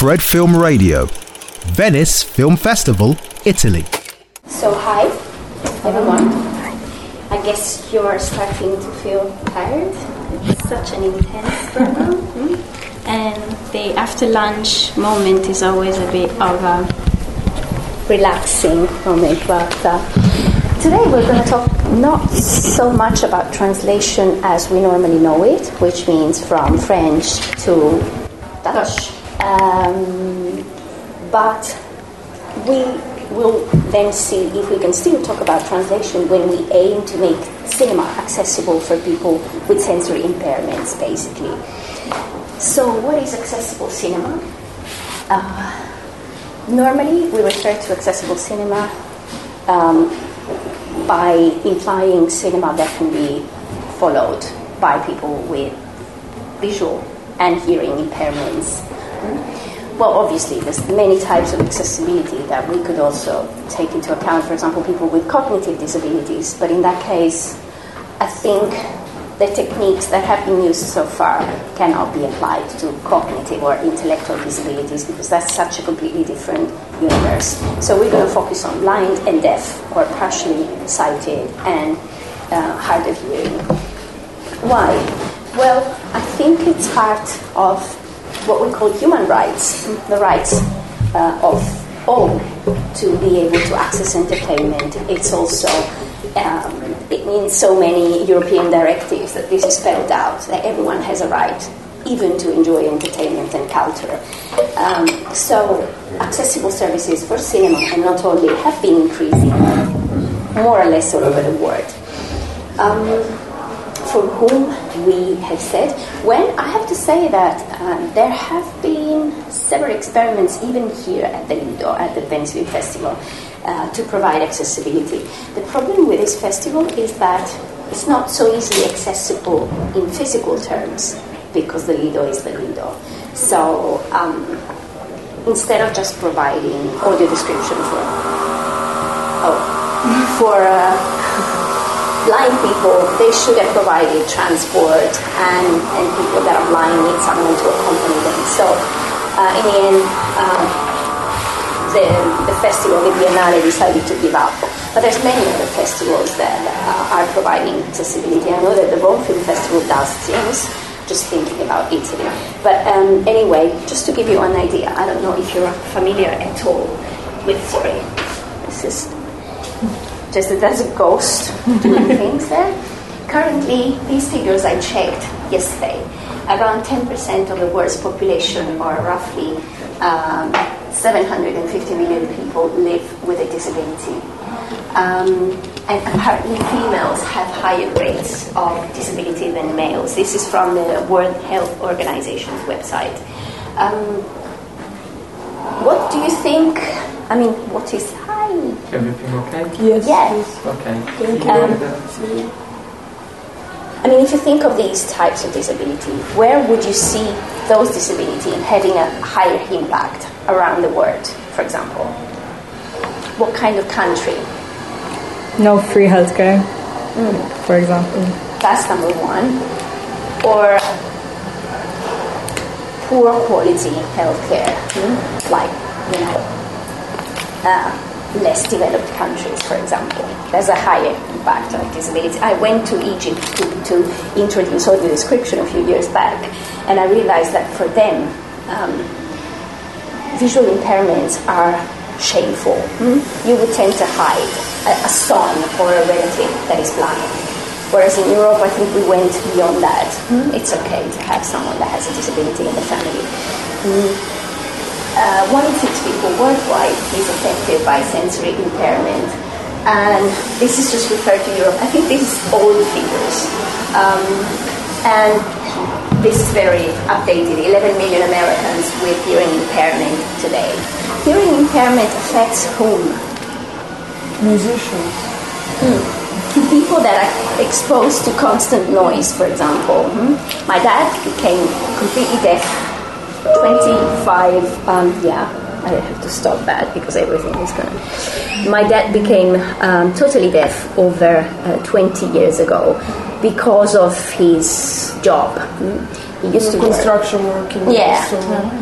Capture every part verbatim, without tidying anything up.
Fred Film Radio, Venice Film Festival, Italy. So hi, everyone. I guess you're starting to feel tired. It's such an intense program. Mm-hmm. And the after lunch moment is always a bit of a relaxing moment. But uh, today we're going to talk not so much about translation as we normally know it, which means from French to Dutch. Um, but we will then see if we can still talk about translation when we aim to make cinema accessible for people with sensory impairments, basically. So what is accessible cinema? Uh, normally we refer to accessible cinema um, by implying cinema that can be followed by people with visual and hearing impairments. Well, obviously, there's many types of accessibility that we could also take into account. For example, people with cognitive disabilities. But in that case, I think the techniques that have been used so far cannot be applied to cognitive or intellectual disabilities because that's such a completely different universe. So we're going to focus on blind and deaf, or partially sighted and uh, hard of hearing. Why? Well, I think it's part of what we call human rights, the rights uh, of all to be able to access entertainment. It's also, um, it means so many European directives that this is spelled out, that everyone has a right even to enjoy entertainment and culture. Um, so accessible services for cinema, and not only, have been increasing more or less all over the world. Um, for whom we have said, when I have to say that um, there have been several experiments even here at the Lido, at the Venice Film Festival, uh, to provide accessibility. The problem with this festival is that it's not so easily accessible in physical terms because the Lido is the Lido. So um, instead of just providing audio description for oh for uh, blind people, they should have provided transport, and, and people that are blind need someone to accompany them. So, uh, in the end, um, the, the festival, the Biennale, decided to give up. But there's many other festivals that uh, are providing accessibility. I know that the Rome Film Festival does things, just thinking about Italy. But um, anyway, just to give you an idea, I don't know if you're familiar at all with, sorry, this is... just that there's a ghost doing things there. Currently, these figures I checked yesterday, around ten percent of the world's population, or roughly um, seven hundred fifty million people, live with a disability. Um, and apparently females have higher rates of disability than males. This is from the World Health Organization's website. Um, what do you think, I mean, what is high? Everything okay? Yes. Yes. Okay. Um, I mean, if you think of these types of disability, where would you see those disabilities having a higher impact around the world, for example? What kind of country? No free healthcare, mm. for example. That's number one. Or poor quality healthcare, mm? like, you know, uh, less developed countries, for example. There's a higher impact on disability. I went to Egypt to, to introduce audio description a few years back, and I realized that for them, um, visual impairments are shameful. Hmm? You would tend to hide a, a son or a relative that is blind. Whereas in Europe, I think we went beyond that. Hmm? It's okay to have someone that has a disability in the family. Hmm? Uh, one in six people worldwide is affected by sensory impairment, and this is just referred to Europe. I think this is old figures, um, and this is very updated. eleven million Americans with hearing impairment today. Hearing impairment affects whom? Musicians. Hmm. People that are exposed to constant noise, for example. Hmm? My dad became completely deaf. twenty-five, um, yeah, I have to stop that because everything is going to... My dad became um, totally deaf over uh, twenty years ago because of his job. He used to construction work. Yeah. So.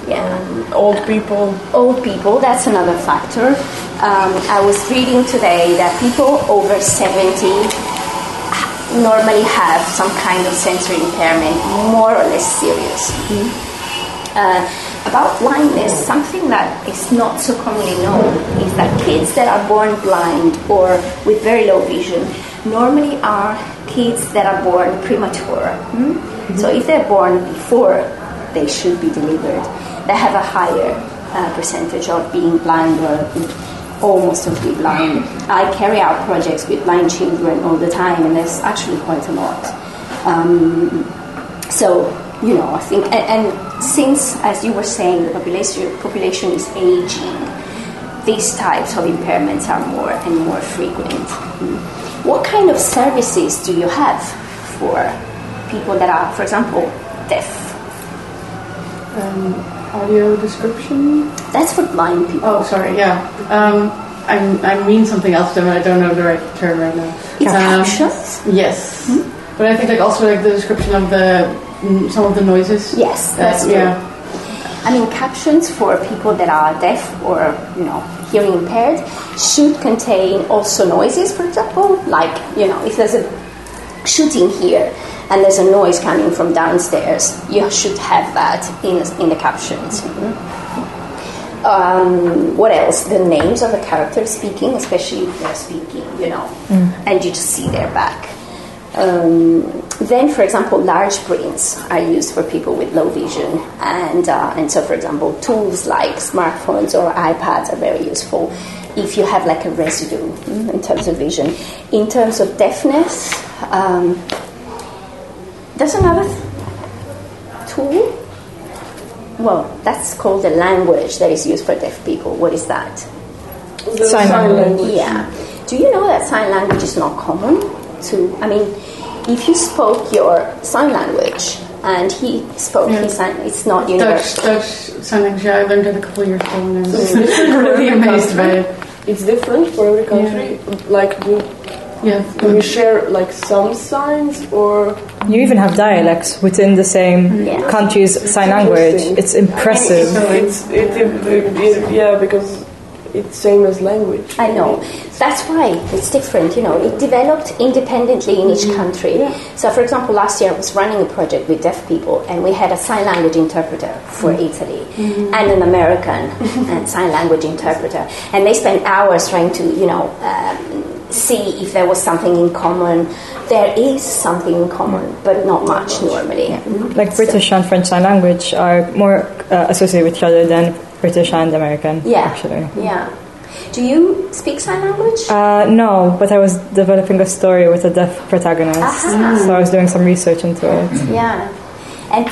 Yeah. Um, old people. Old people, that's another factor. Um, I was reading today that people over seventy normally have some kind of sensory impairment, more or less serious. Mm-hmm. Uh, about blindness, something that is not so commonly known is that kids that are born blind or with very low vision normally are kids that are born premature. Mm-hmm. Mm-hmm. So if they're born before they should be delivered, they have a higher uh, percentage of being blind or almost totally blind. I carry out projects with blind children all the time, and there's actually quite a lot. Um, so, you know, I think, and, and since, as you were saying, the population population is aging, these types of impairments are more and more frequent. Mm. What kind of services do you have for people that are, for example, deaf? Um, audio description? That's for blind people. Oh, sorry, yeah. Um, I, I mean something else, but I don't know the right term right now. It's um, captions? Yes. Hmm? But I think like also like the description of the mm, some of the noises. Yes, uh, that's true. Yeah. I mean, captions for people that are deaf or, you know, hearing impaired should contain also noises, for example, like, you know, if there's a shooting here and there's a noise coming from downstairs, you should have that in in the captions. Mm-hmm. Um, what else? The names of the characters speaking, especially if they're speaking, you know, mm. and you just see their back. Um, then, for example, large prints are used for people with low vision, and uh, and so, for example, tools like smartphones or iPads are very useful if you have like a residue mm, in terms of vision. In terms of deafness, um, there's another th- tool. Well, that's called a language that is used for deaf people. What is that? The sign, sign language. language. Yeah. Do you know that sign language is not common to? I mean, if you spoke your sign language and he spoke yeah. his sign, it's not universal. Dutch, Dutch sign language. Yeah, I learned it a couple of years ago, and I was really amazed by it. It's different for every country. Yeah. Like, do, yeah, do you share like some signs, or you even have dialects within the same yeah. country's it's sign language? It's impressive. So it's it, it, it, it, yeah, because it's same as language. I know. That's why it's different. You know, it developed independently in each country. Yeah. So, for example, last year I was running a project with deaf people, and we had a sign language interpreter for mm-hmm. Italy mm-hmm. and an American and sign language interpreter, and they spent hours trying to, you know, um, see if there was something in common. There is something in common, but not much normally. Yeah. Mm-hmm. Like British so, and French sign language are more uh, associated with each other than British and American. Yeah, actually. Yeah. Do you speak sign language? Uh, no, but I was developing a story with a deaf protagonist, uh-huh. so I was doing some research into it. Yeah, and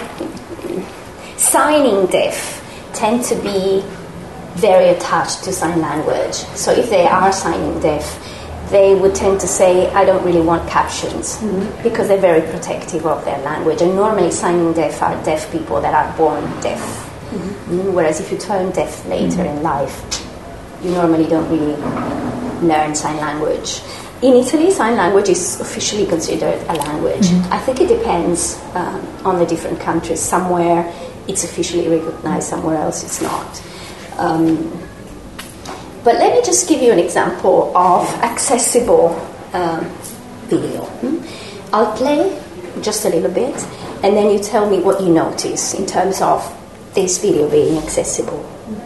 signing deaf tend to be very attached to sign language. So if they are signing deaf, they would tend to say, I don't really want captions, mm-hmm. because they're very protective of their language. And normally signing deaf are deaf people that are born deaf. Mm-hmm. Whereas if you turn deaf later mm-hmm. in life, you normally don't really learn sign language. In Italy, sign language is officially considered a language. Mm-hmm. I think it depends um, on the different countries. Somewhere it's officially recognized, somewhere else it's not. Um, but let me just give you an example of accessible um, video. Hmm? I'll play just a little bit, and then you tell me what you notice in terms of this video being accessible.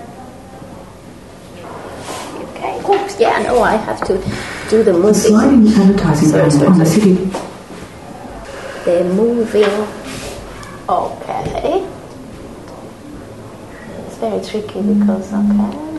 Okay. Oops, yeah, no, I have to do the moving. The sliding advertising sorry, panel sorry, on the sorry. city. They're moving. Okay. It's very tricky because, okay.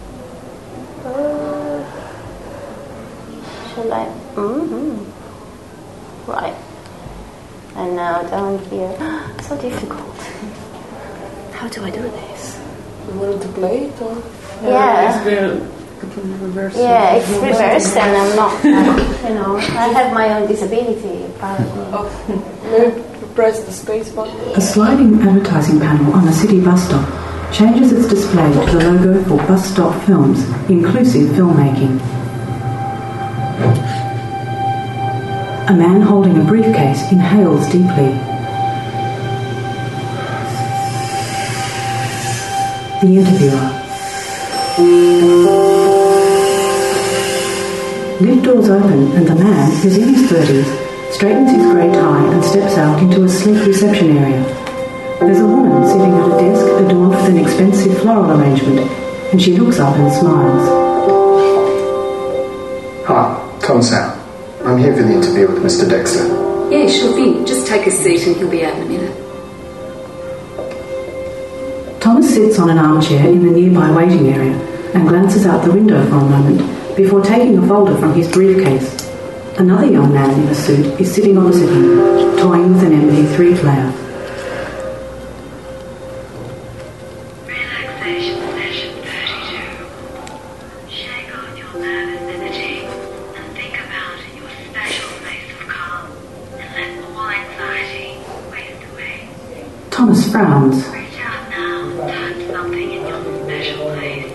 Uh, shall I? Mm-hmm. Right. And now down here. So difficult. How do I do this? You wanted to play it, or? Yeah. Yeah. Reverse yeah, it's reversed, and I'm not. Uh, you know, I have my own disability. Apparently. Oh, maybe press the space button. A sliding advertising panel on a city bus stop changes its display to the logo for Bus Stop Films, inclusive filmmaking. A man holding a briefcase inhales deeply. The Interviewer. Lift doors open and the man, who's in his thirties, straightens his grey tie and steps out into a sleek reception area. There's a woman sitting at a desk adorned with an expensive floral arrangement, and she looks up and smiles. Hi, Tom Sam. I'm here for the interview with Mister Dexter. Yeah, sure thing. Just take a seat and he'll be out in a minute. Thomas sits on an armchair in the nearby waiting area and glances out the window for a moment before taking a folder from his briefcase. Another young man in a suit is sitting opposite him, toying with an M P three player. Relaxation session thirty-two. Shake off your nervous energy and think about your special place of calm and let all anxiety waste away. Thomas frowns. Reach out now, touch something in your special place.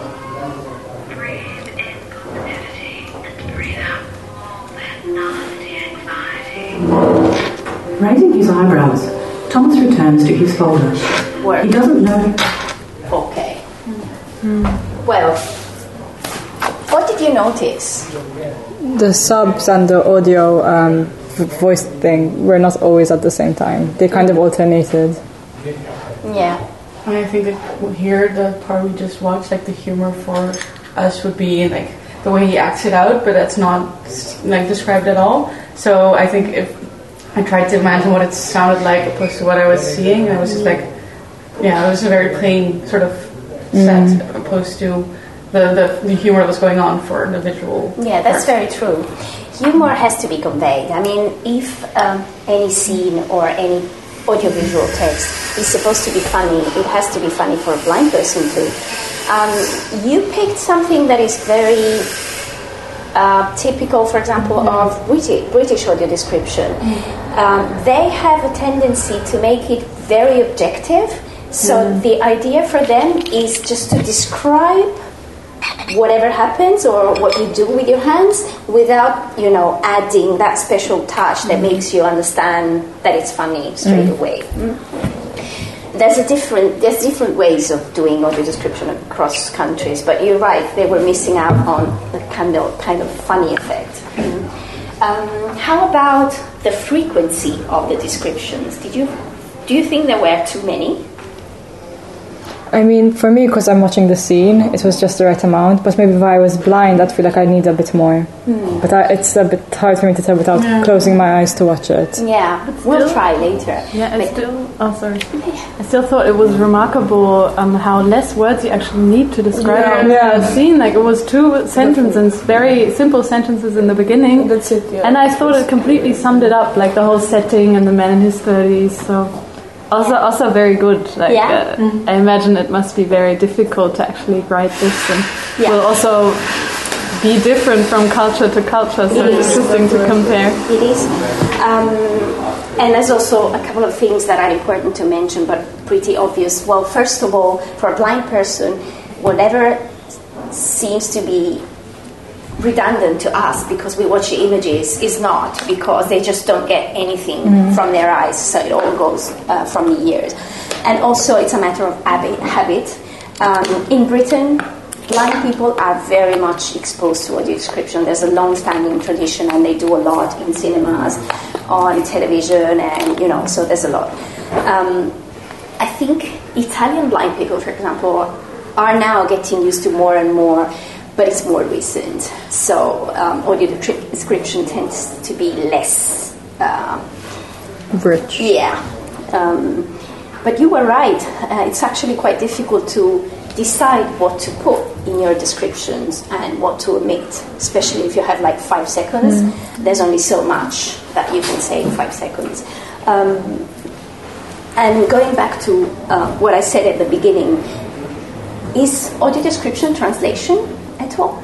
Breathe in positivity and breathe out all that nasty anxiety. Raising his eyebrows, Thomas returns to his folder. Work. He doesn't know. Okay. Well, what did you notice? The subs and the audio um, v- voice thing were not always at the same time. They kind of alternated. Yeah. I think that here, the part we just watched, like the humor for us would be like the way he acts it out, but that's not like described at all. So I think if I tried to imagine what it sounded like opposed to what I was seeing, I was just like, yeah, it was a very plain sort of set mm. opposed to the, the, the humor that was going on for the visual. Yeah, that's part. very true. Humor has to be conveyed. I mean, if um, any scene or any audiovisual text is supposed to be funny, it has to be funny for a blind person too. Um, you picked something that is very uh, typical, for example, mm-hmm. of British, British audio description. Mm-hmm. Um, they have a tendency to make it very objective, so mm-hmm. the idea for them is just to describe whatever happens or what you do with your hands without, you know, adding that special touch that mm-hmm. makes you understand that it's funny straight mm-hmm. away. Mm-hmm. There's a different there's different ways of doing audio description across countries, but you're right, they were missing out on the kind of kind of funny effect. Mm-hmm. Um, how about the frequency of the descriptions? Did you do you think there were too many? I mean, for me, because I'm watching the scene, it was just the right amount. But maybe if I was blind, I'd feel like I need a bit more. Mm. But I, it's a bit hard for me to tell without yeah. closing my eyes to watch it. Yeah, still, we'll try later. Yeah, I still. Oh, sorry. I still thought it was remarkable um, how less words you actually need to describe yeah. the scene. Like it was two sentences, very simple sentences in the beginning. That's it. Yeah. And I thought it completely summed it up, like the whole setting and the man in his thirties. So. Also, also very good. Like, yeah. uh, mm-hmm. I imagine it must be very difficult to actually write this, and yeah. will also be different from culture to culture. So it it's is. interesting to compare. It is, um, and there's also a couple of things that are important to mention, but pretty obvious. Well, first of all, for a blind person, whatever seems to be redundant to us because we watch the images is not, because they just don't get anything mm-hmm. from their eyes, so it all goes uh, from the ears. And also it's a matter of habit. habit. Um, in Britain, blind people are very much exposed to audio description. There's a long-standing tradition, and they do a lot in cinemas, on television, and you know, so there's a lot. Um, I think Italian blind people, for example, are now getting used to more and more, but it's more recent. So um, audio description tends to be less uh, rich. Yeah. Um, but you were right. Uh, it's actually quite difficult to decide what to put in your descriptions and what to omit, especially if you have like five seconds. Mm. There's only so much that you can say in five seconds. Um, and going back to uh, what I said at the beginning, is audio description translation at all?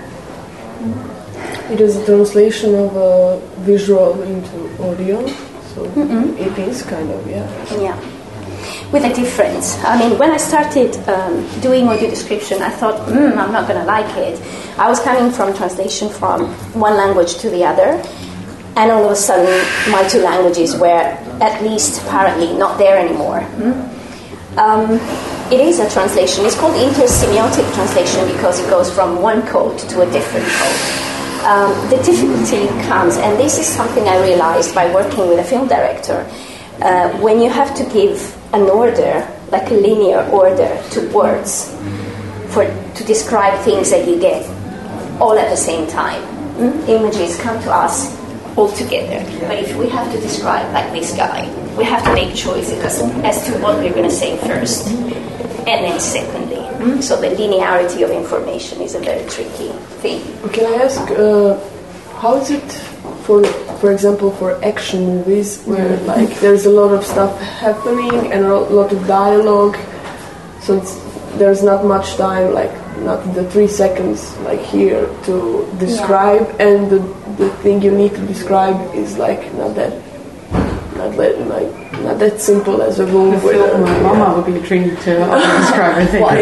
It is a translation of a visual into audio, so mm-hmm. it is kind of, yeah. Yeah. With a difference. I mean, when I started um, doing audio description, I thought, mm, I'm not going to like it. I was coming from translation from one language to the other, and all of a sudden, my two languages were at least apparently not there anymore. Mm? Um, it is a translation. It's called intersemiotic translation because it goes from one code to a different code. Um, the difficulty comes, and this is something I realized by working with a film director, uh, when you have to give an order, like a linear order, to words for to describe things that you get all at the same time. Mm? Images come to us all together. But if we have to describe, like this guy, we have to make choices as, as to what we're going to say first, and then secondly. Mm? So the linearity of information is a very tricky thing. Can I ask, uh, how is it, for for example, for action movies, where like there's a lot of stuff happening and a lot of dialogue, so it's, there's not much time, like not the three seconds like here to describe, yeah. and the, the thing you need to describe is like not that not that like not that simple as a room the with film. a, My yeah. mama would be intrigued to describe everything. What?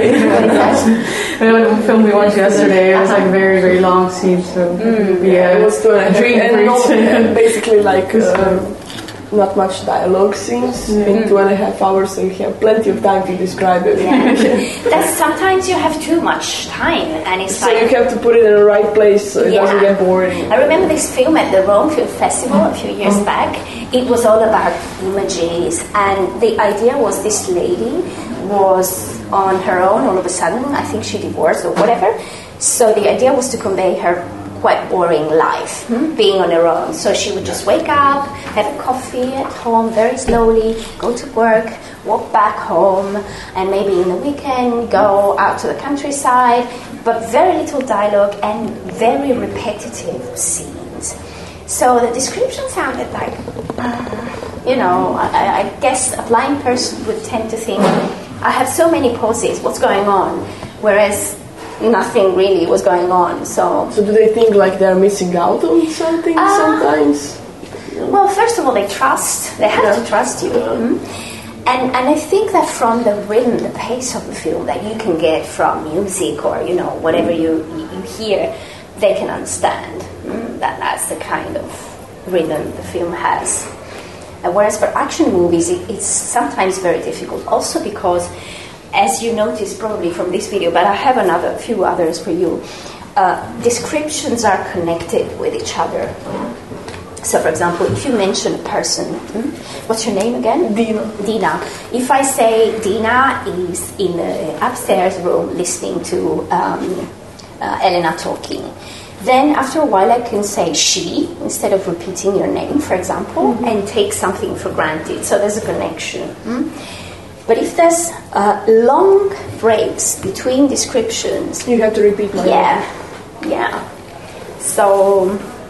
The film we watched yesterday, it was like very very long scenes, so Mm, yeah, yeah, it was two and a half, dream and no, and basically like uh, not much dialogue scenes mm. in two and a half hours, so you have plenty of time to describe it. Yeah. That's sometimes you have too much time, and it's so like you have to put it in the right place so it yeah. doesn't get boring. I remember this film at the Rome Film Festival a few years Mm. back. It was all about images, and the idea was this lady was on her own all of a sudden. I think she divorced or whatever. So the idea was to convey her quite boring life, hmm? being on her own. So she would just wake up, have a coffee at home very slowly, go to work, walk back home, and maybe in the weekend go out to the countryside, but very little dialogue and very repetitive scenes. So the description sounded like, uh, you know, I, I guess a blind person would tend to think, I have so many poses, what's going on? Whereas nothing really was going on. So, so do they think like they're missing out on something uh, sometimes? Well, first of all, they trust. They have yeah. to trust you. Yeah. Mm-hmm. And and I think that from the rhythm, the pace of the film that you can get from music or, you know, whatever you, you hear, they can understand. Mm? That that's the kind of rhythm the film has. And whereas for action movies, it, it's sometimes very difficult. Also because, as you noticed probably from this video, but I have another few others for you, uh, descriptions are connected with each other. So, for example, if you mention a person, hmm, what's your name again? Dina. Dina. If I say Dina is in the upstairs room listening to um, uh, Elena talking, then after a while I can say she instead of repeating your name, for example, mm-hmm. and take something for granted. So there's a connection. Hmm? But if there's uh, long breaks between descriptions, you have to repeat my yeah, name. Yeah. So,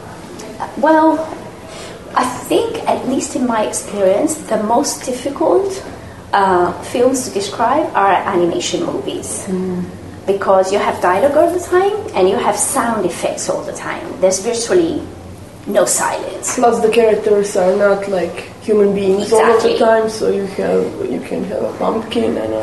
well, I think, at least in my experience, the most difficult uh, films to describe are animation movies. Mm. Because you have dialogue all the time and you have sound effects all the time. There's virtually no silence. Plus the characters are not like human beings exactly. all of the time, so you have you can have a pumpkin and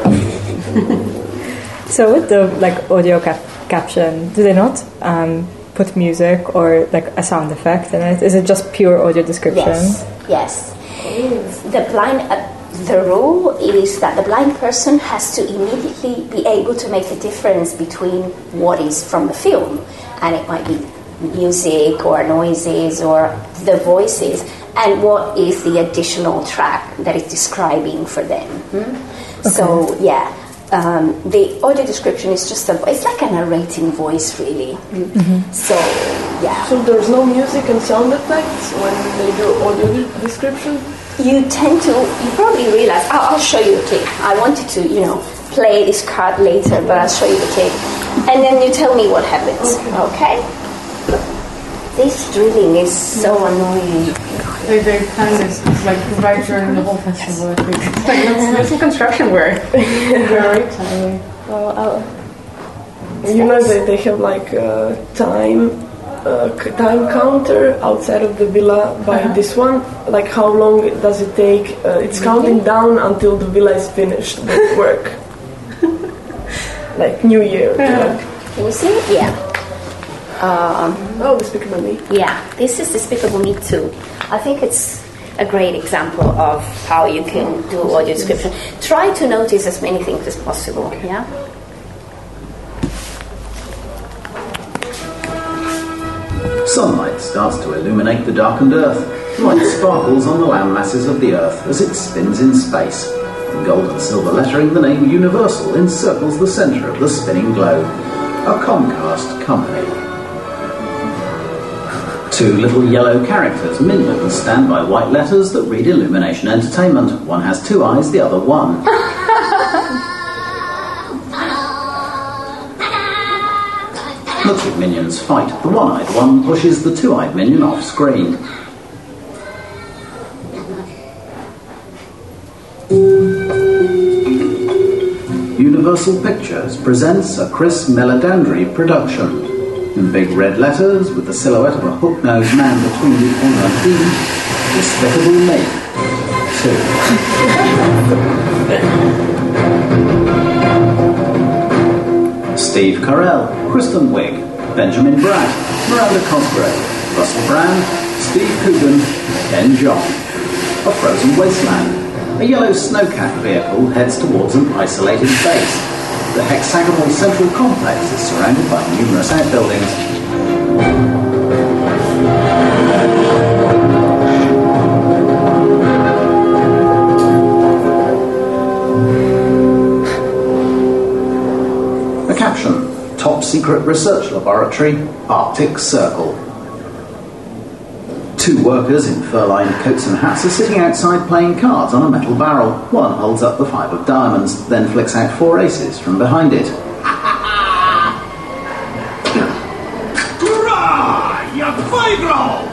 a So with the like audio cap- caption, do they not um, put music or like a sound effect in it? Is it just pure audio description? Yes. Yes. Oh. The blind. Uh, the rule is that the blind person has to immediately be able to make a difference between what is from the film, and it might be music or noises or the voices, and what is the additional track that is describing for them. Hmm? Okay. So yeah, um, the audio description is just a, it's like a narrating voice really. Mm-hmm. So yeah. So there's no music and sound effects when they do audio de- description? You tend to, you probably realize, I'll, I'll show you a clip. I wanted to, you know, play this card later, but I'll show you the clip. And then you tell me what happens, okay? This drilling is so annoying. They, they kind of, it's like right during the whole festival. I think. It's like, there's, there's some construction work. Very tiny. Well, I'll, you know that they have like uh, time, uh, time counter outside of the villa by uh-huh. this one. Like how long does it take? Uh, it's counting down until the villa is finished with work. Like New Year. Uh-huh. Can you see? Yeah. Um, oh, Despicable Me. Yeah, this is Despicable Me too. I think it's a great example of how you can do audio description. Try to notice as many things as possible. Yeah. Sunlight starts to illuminate the darkened earth. Light sparkles on the land masses of the earth as it spins in space. In gold and silver lettering, the name Universal encircles the centre of the spinning globe. A Comcast company. Two little yellow characters mingle and stand by white letters that read Illumination Entertainment. One has two eyes, the other one. The two minions fight. The one-eyed one pushes the two-eyed minion off screen. Universal Pictures presents a Chris Meledandri production. In big red letters, with the silhouette of a hook-nosed man between the N and D, Despicable Me two. Steve Carell, Kristen Wiig, Benjamin Bratt, Miranda Cosgrave, Russell Brand, Steve Coogan, Ben John. A frozen wasteland. A yellow snowcat vehicle heads towards an isolated base. The hexagonal central complex is surrounded by numerous outbuildings. A caption: Top secret research laboratory, Arctic Circle. Two workers in fur-lined coats and hats are sitting outside playing cards on a metal barrel. One holds up the five of diamonds, then flicks out four aces from behind it. Hurrah! You five-roll!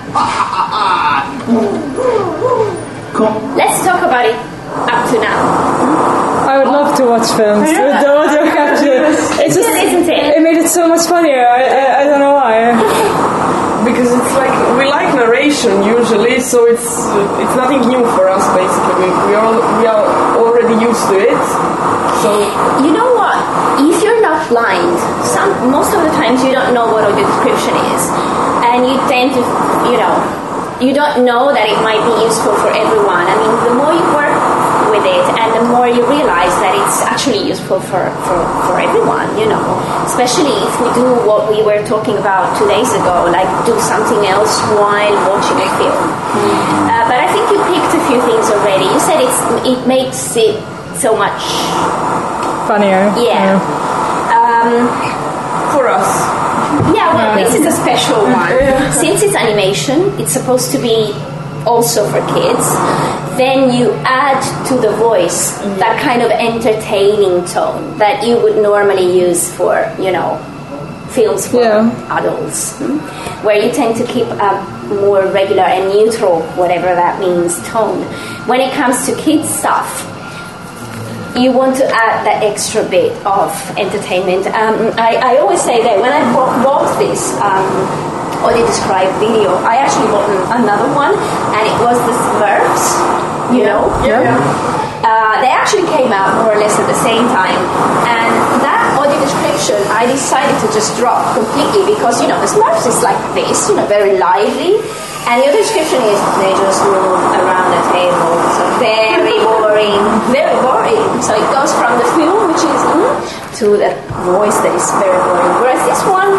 Let's talk about it up to now. I would love to watch films Yeah. with the audio capture. It's just, isn't it? It made it so much funnier. I, I, I don't know why. Because it's like we like narration usually, so it's uh, it's nothing new for us basically. We we are we are already used to it. So you know what? If you're not blind, some most of the times you don't know what audio description is, and you tend to, you know, you don't know that it might be useful for everyone. I mean, the more you work with it, and the more you realize that it's actually useful for, for, for everyone, you know, especially if we do what we were talking about two days ago, like do something else while watching a film. Mm. Uh, but I think you picked a few things already. You said it's it makes it so much funnier. Yeah. Um, for us. Yeah, well, this is a special one. Since it's animation, it's supposed to be also for kids. Then you add to the voice that kind of entertaining tone that you would normally use for, you know, films for yeah. adults, hmm? where you tend to keep a more regular and neutral, whatever that means, tone. When it comes to kids stuff, you want to add that extra bit of entertainment. Um, I, I always say that when I bought, bought this um, audio described video, I actually bought another one, and it was the Smurfs. You know? Yeah. Uh, they actually came out more or less at the same time. And that audio description, I decided to just drop completely because, you know, the Smurfs is like this, you know, very lively. And the audio description is, they just move around the table. So very boring. Very boring. So it goes from the film, which is, mm, to the voice that is very boring. Whereas this one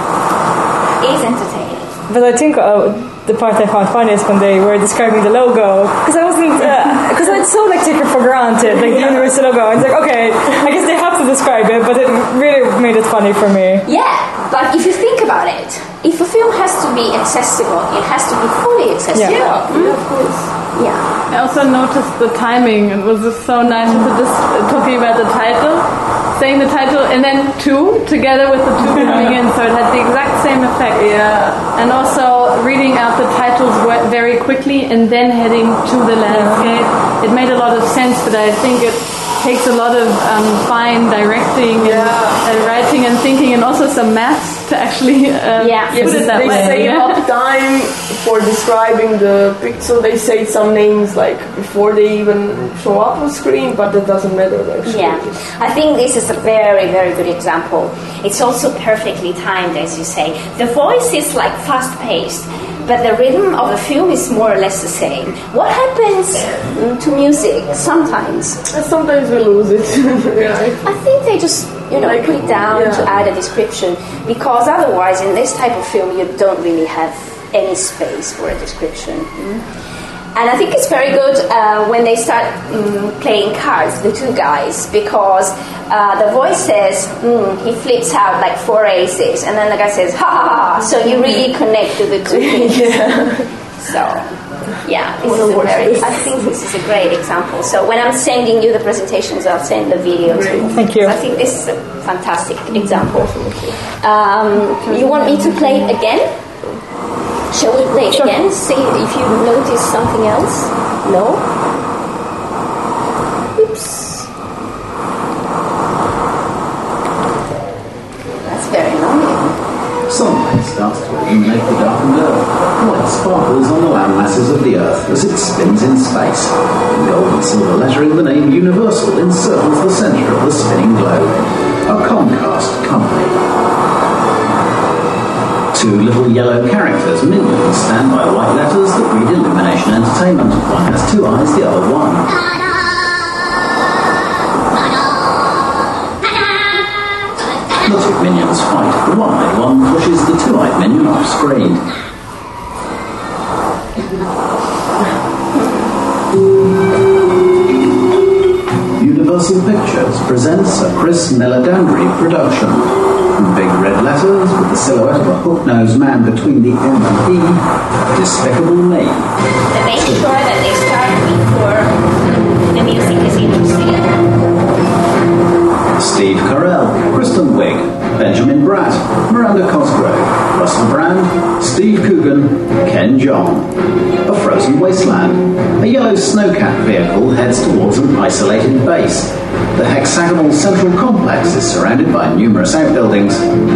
is entertaining. But I think uh, the part I found funny is when they were describing the logo, because I wasn't, because uh, it's so like taken for granted, like the Universal logo. It's like, okay, I guess they have to describe it, but it really made it funny for me. Yeah, but if you think about it, if a film has to be accessible, it has to be fully accessible. Yeah, mm. yeah of course. Yeah. I also noticed the timing. It was just so nice to just talking about the title, saying the title, and then two together with the two coming in, so it had the exact same effect. Yeah. And also reading out the titles very quickly and then heading to the landscape. It made a lot of sense, but I think it takes a lot of um, fine directing yeah. and, and writing and thinking, and also some maths to actually um, yeah. put it that they way. They say yeah. up time for describing the pixel. They say some names like before they even show up on screen, but that doesn't matter actually. Yeah, I think this is a very, very good example. It's also perfectly timed, as you say. The voice is like fast-paced, but the rhythm of the film is more or less the same. What happens mm, to music sometimes? Sometimes we lose it. Yeah. I think they just, you know, Like, put it down yeah. to add a description, because otherwise in this type of film you don't really have any space for a description. Mm. And I think it's very good uh, when they start mm, playing cards, the two guys, because uh, the voice says, mm, he flips out like four aces, and then the guy says, ha ha ha, so you really connect to the two things. Yeah. So, yeah, this is a very, I think this is a great example. So when I'm sending you the presentations, I'll send the video too. Thank you. I think this is a fantastic example. Um, you want me to play it again? Shall we play it Sure. again? See if you notice something else? No? Oops. That's very annoying. Sunlight starts to illuminate the darkened earth. Light sparkles on the land masses of the earth as it spins in space. Gold and silver lettering the name Universal encircles the centre of the spinning globe. A Comcast company. Two little yellow characters, minions, stand by white letters that read Illumination Entertainment. One has two eyes, the other one. The two minions fight. The one-eyed one pushes the two-eyed minion off screen. Universal Pictures presents a Chris Meledandri production. In big red letters, with the silhouette of a hook-nosed man between the M and E, Despicable Me. To make sure that they start before the music is interesting. Steve Carell, Kristen Wiig, Benjamin Bratt, Miranda Cosgrove, Russell Brand, Steve Coogan, Ken Jeong. A frozen wasteland. A yellow snowcat vehicle heads towards an isolated base. The hexagonal central complex is surrounded by numerous outbuildings.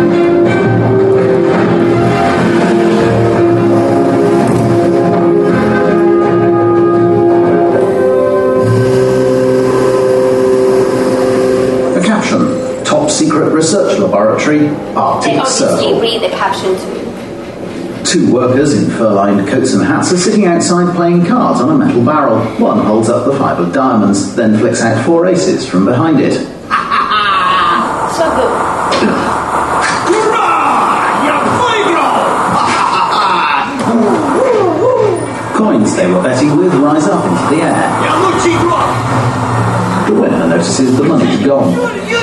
A caption: Top secret research laboratory, Arctic They obviously Circle. read the caption too. Two workers in fur-lined coats and hats are sitting outside playing cards on a metal barrel. One holds up the five of diamonds, then flicks out four aces from behind it. So good. Coins they were betting with rise up into the air. The winner notices the money's gone.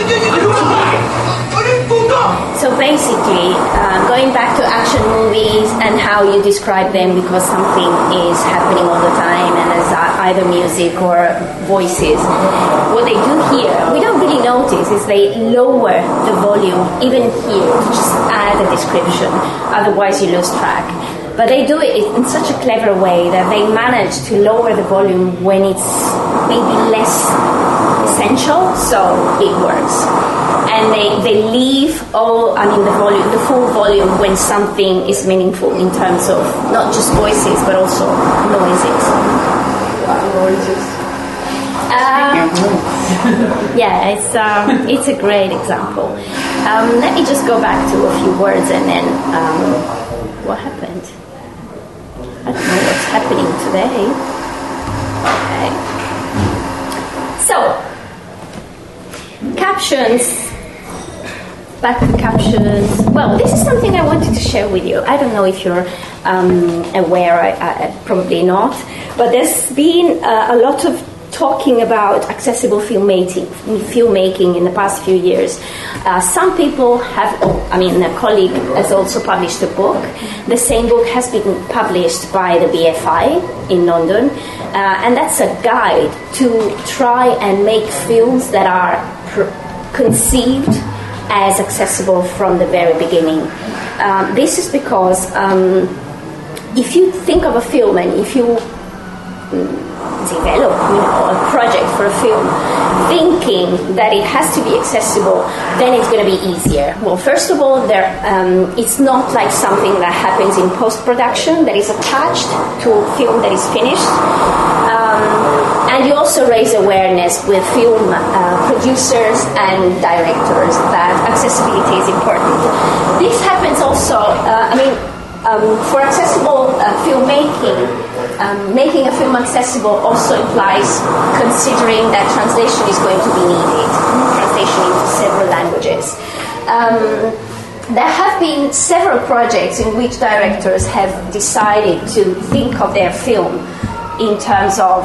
So basically, uh, going back to action movies and how you describe them, because something is happening all the time and there's either music or voices, what they do here, we don't really notice, is they lower the volume even here to just add a description, otherwise you lose track. But they do it in such a clever way that they manage to lower the volume when it's maybe less essential, so it works. And they, they leave all, I mean, the volume, the full volume when something is meaningful in terms of not just voices but also noises. Noises. Um, yeah, it's um, it's a great example. Um, let me just go back to a few words and then um, what happened? I don't know what's happening today. Okay. So, captions. Back to captions. Well, this is something I wanted to share with you. I don't know if you're um, aware, I, I, probably not, but there's been uh, a lot of talking about accessible filmmaking, filmmaking in the past few years. Uh, some people have, oh, I mean, a colleague has also published a book. The same book has been published by the B F I in London, uh, and that's a guide to try and make films that are pr- conceived as accessible from the very beginning. Um, this is because um, if you think of a film and if you develop, you know, a project for a film, thinking that it has to be accessible, then it's going to be easier. Well, first of all, there um, it's not like something that happens in post-production that is attached to a film that is finished. Um, and you also raise awareness with film uh, producers and directors that accessibility is important. This happens also, uh, I mean, um, for accessible uh, filmmaking, um, making a film accessible also implies considering that translation is going to be needed, translation into several languages. Um, there have been several projects in which directors have decided to think of their film in terms of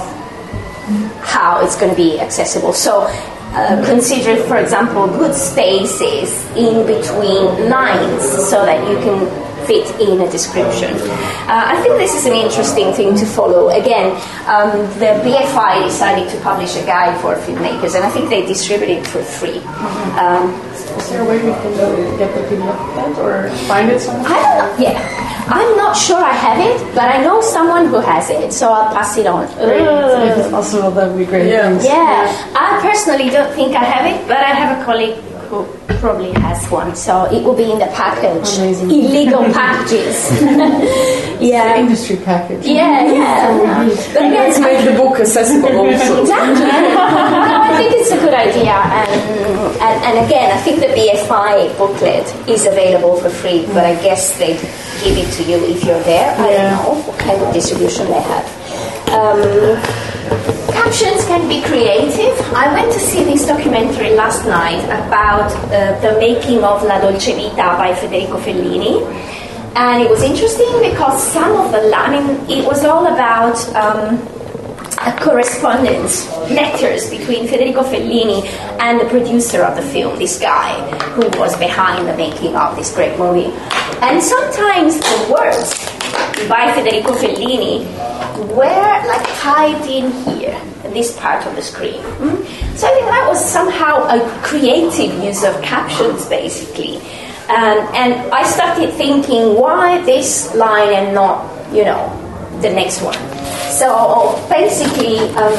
how it's going to be accessible. So Uh, consider, for example, good spaces in between lines so that you can fit in a description. Uh, I think this is an interesting thing to follow. Again, um, the B F I decided to publish a guide for filmmakers, and I think they distribute it for free. Um, is there a way we can uh, get the P D F of that or find it somewhere? I don't know. Yeah. I'm not sure I have it, but I know someone who has it, so I'll pass it on. Great. If it's possible, that would be great. Yeah. Thanks. yeah, I personally don't think I have it, but I have a colleague who probably has one, so it will be in the package. Amazing. Illegal packages. yeah. Industry package. Yeah, yeah. But let's make the book accessible also. Exactly. No, I think it's a good idea, and, and and again, I think the B F I booklet is available for free, but I guess they give it to you if you're there. I Yeah. don't know what kind of distribution they have. Um, captions can be creative. I went to see this documentary last night about uh, the making of La Dolce Vita by Federico Fellini. And it was interesting because some of the, I mean, it was all about um, a correspondence, letters between Federico Fellini and the producer of the film, this guy who was behind the making of this great movie. And sometimes the words by Federico Fellini were like typed in here, in this part of the screen. Mm? So I think that was somehow a creative use of captions, basically. Um, and I started thinking, why this line and not, you know, the next one? So basically, um,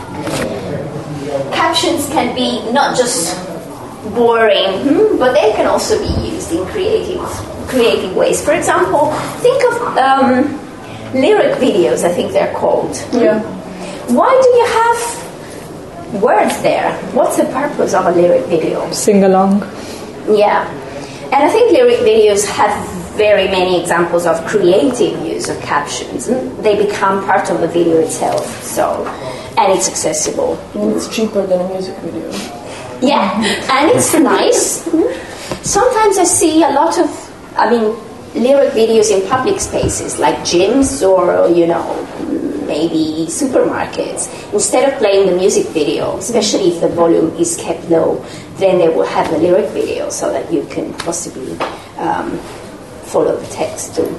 captions can be not just boring, hmm, but they can also be used in creative, creative ways. For example, think of um, lyric videos, I think they're called. Yeah. Why do you have words there? What's the purpose of a lyric video? Sing along. Yeah. And I think lyric videos have very many examples of creative use of captions. They become part of the video itself, so, and it's accessible. And it's cheaper than a music video. Yeah, and it's nice. Sometimes I see a lot of, I mean, lyric videos in public spaces like gyms or, you know, maybe supermarkets. Instead of playing the music video, especially if the volume is kept low, then they will have the lyric video so that you can possibly um, follow the text too.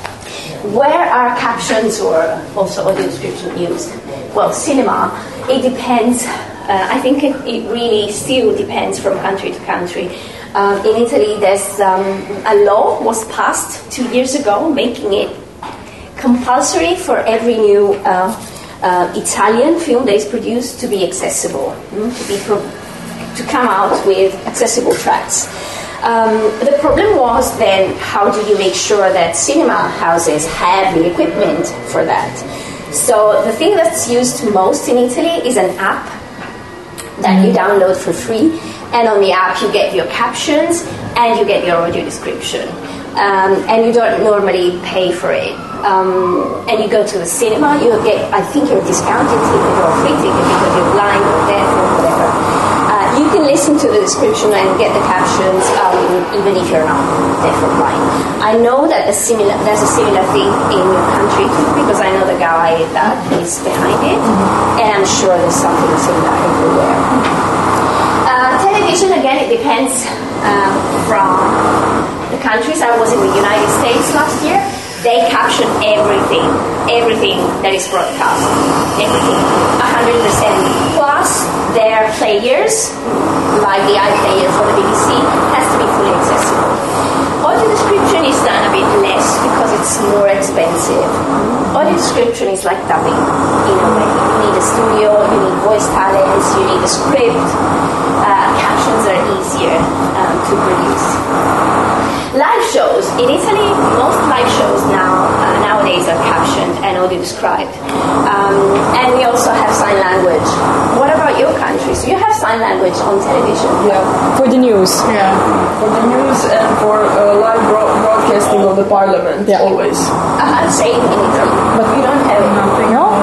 Where are captions or also audio description used? Well, cinema, it depends. Uh, I think it, it really still depends from country to country. Um, in Italy, there's um, a law was passed two years ago making it compulsory for every new uh, uh, Italian film that is produced to be accessible, mm, to be pro- to come out with accessible tracks. Um, the problem was then, how do you make sure that cinema houses have the equipment for that? So the thing that's used most in Italy is an app that you download for free, and on the app you get your captions and you get your audio description, um, and you don't normally pay for it. Um, and you go to the cinema, you get, I think, a discounted ticket or a free ticket because you're blind or deaf or whatever. Uh, you can listen to the description and get the captions um, even if you're not deaf or blind. I know that a similar, there's a similar thing in your country too, because I know the guy that is behind it, and I'm sure there's something similar everywhere. Uh, television, again, it depends uh, from the countries. I was in the United States last year. They caption everything, everything that is broadcast, everything, one hundred percent. Plus, their players, like the iPlayer for the B B C, has to be fully accessible. Audio description is done a bit less because it's more expensive. Audio description is like dubbing, in a way. You need a studio, you need voice talents, you need a script. Uh, captions are easier um, to produce. Live shows. In Italy, most live shows now uh, nowadays are captioned and audio described. Um, and we also have sign language. What about your countries? You have sign language on television? Yeah. For the news. Yeah. For the news and for uh, live broad- broadcast broadcasting of the parliament Yeah. always. Uh, same in Italy. But we don't have it. Nothing. No?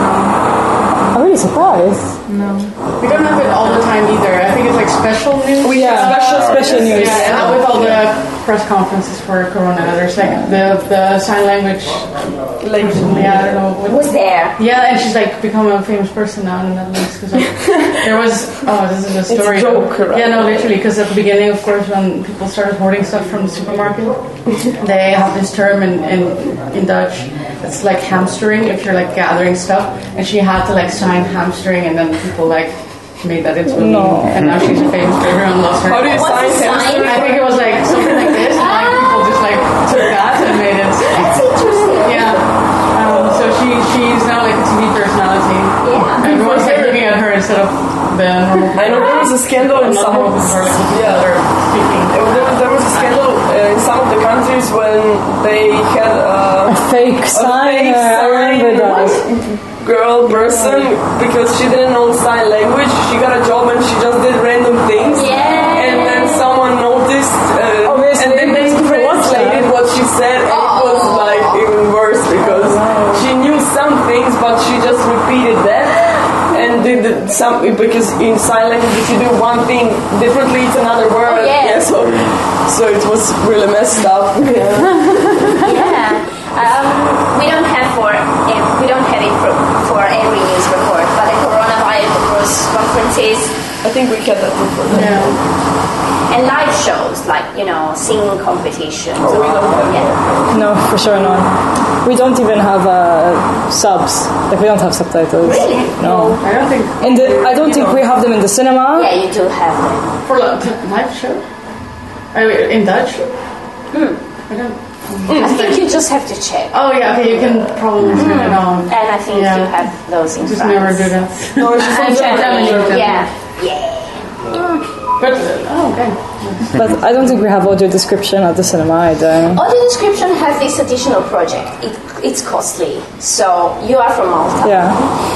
I'm really surprised. No. We don't have it all the time either. I think it's like special news. We Yeah, have special, special news. Yeah, and with all the press conferences for Corona, there's like the the sign language Like, Yeah, I don't know. What, Was there? Yeah, and she's like become a famous person now in the Netherlands because like, there was oh this is a story. It's a joke, right? Yeah, no, literally because at the beginning, of course, when people started hoarding stuff from the supermarket, they have this term in in, in Dutch. It's like hamstering if you're like gathering stuff, and she had to like sign hamstring, and then people like made that into a No. meme, and now she's a famous figure and lost her. How do you What's sign the sign? hamstring? I think it was like something like this, and like people just like took that and made it. That's interesting. Yeah. Um, so she she's now like a T V personality. Yeah. Everyone's like looking at her instead of the normal. I know there was a scandal in not some normal of people, like, yeah. that are speaking. There was, there was a scandal uh, in some of the countries when they had uh, A fake a sign. fake I remember sign that. girl person because she didn't know sign language. She got a job and she just did random things. Yeah. And then someone noticed, uh, Obviously, and then they it's translated what she said, and it was like even worse because she knew some things, but she just repeated that. And did the, some because in sign language, if you do one thing differently, it's another word. Oh, yeah. so so it was really messed up. Yeah. Yeah. Um, we don't have for eh, we don't have it for, for every news report, but the coronavirus conferences I think we get that too for them. Yeah. and live shows like you know singing competitions. Oh, we don't have yeah. No, for sure not. We don't even have uh, subs. Like we don't have subtitles. Really? No. I don't think In the, I don't think we have them in the cinema. Yeah, you do have them. for a live show. I mean, in Dutch. Hmm. I don't. I think you just have to check. Oh yeah, okay. You can probably turn it on. And I think Yeah. you have those in Just France. never do that. No, she's And from Germany, Germany. yeah. Yeah. But uh, oh, okay. But I don't think we have audio description at the cinema either. Audio description has this additional project. It, it's costly. So you are from Malta. Yeah.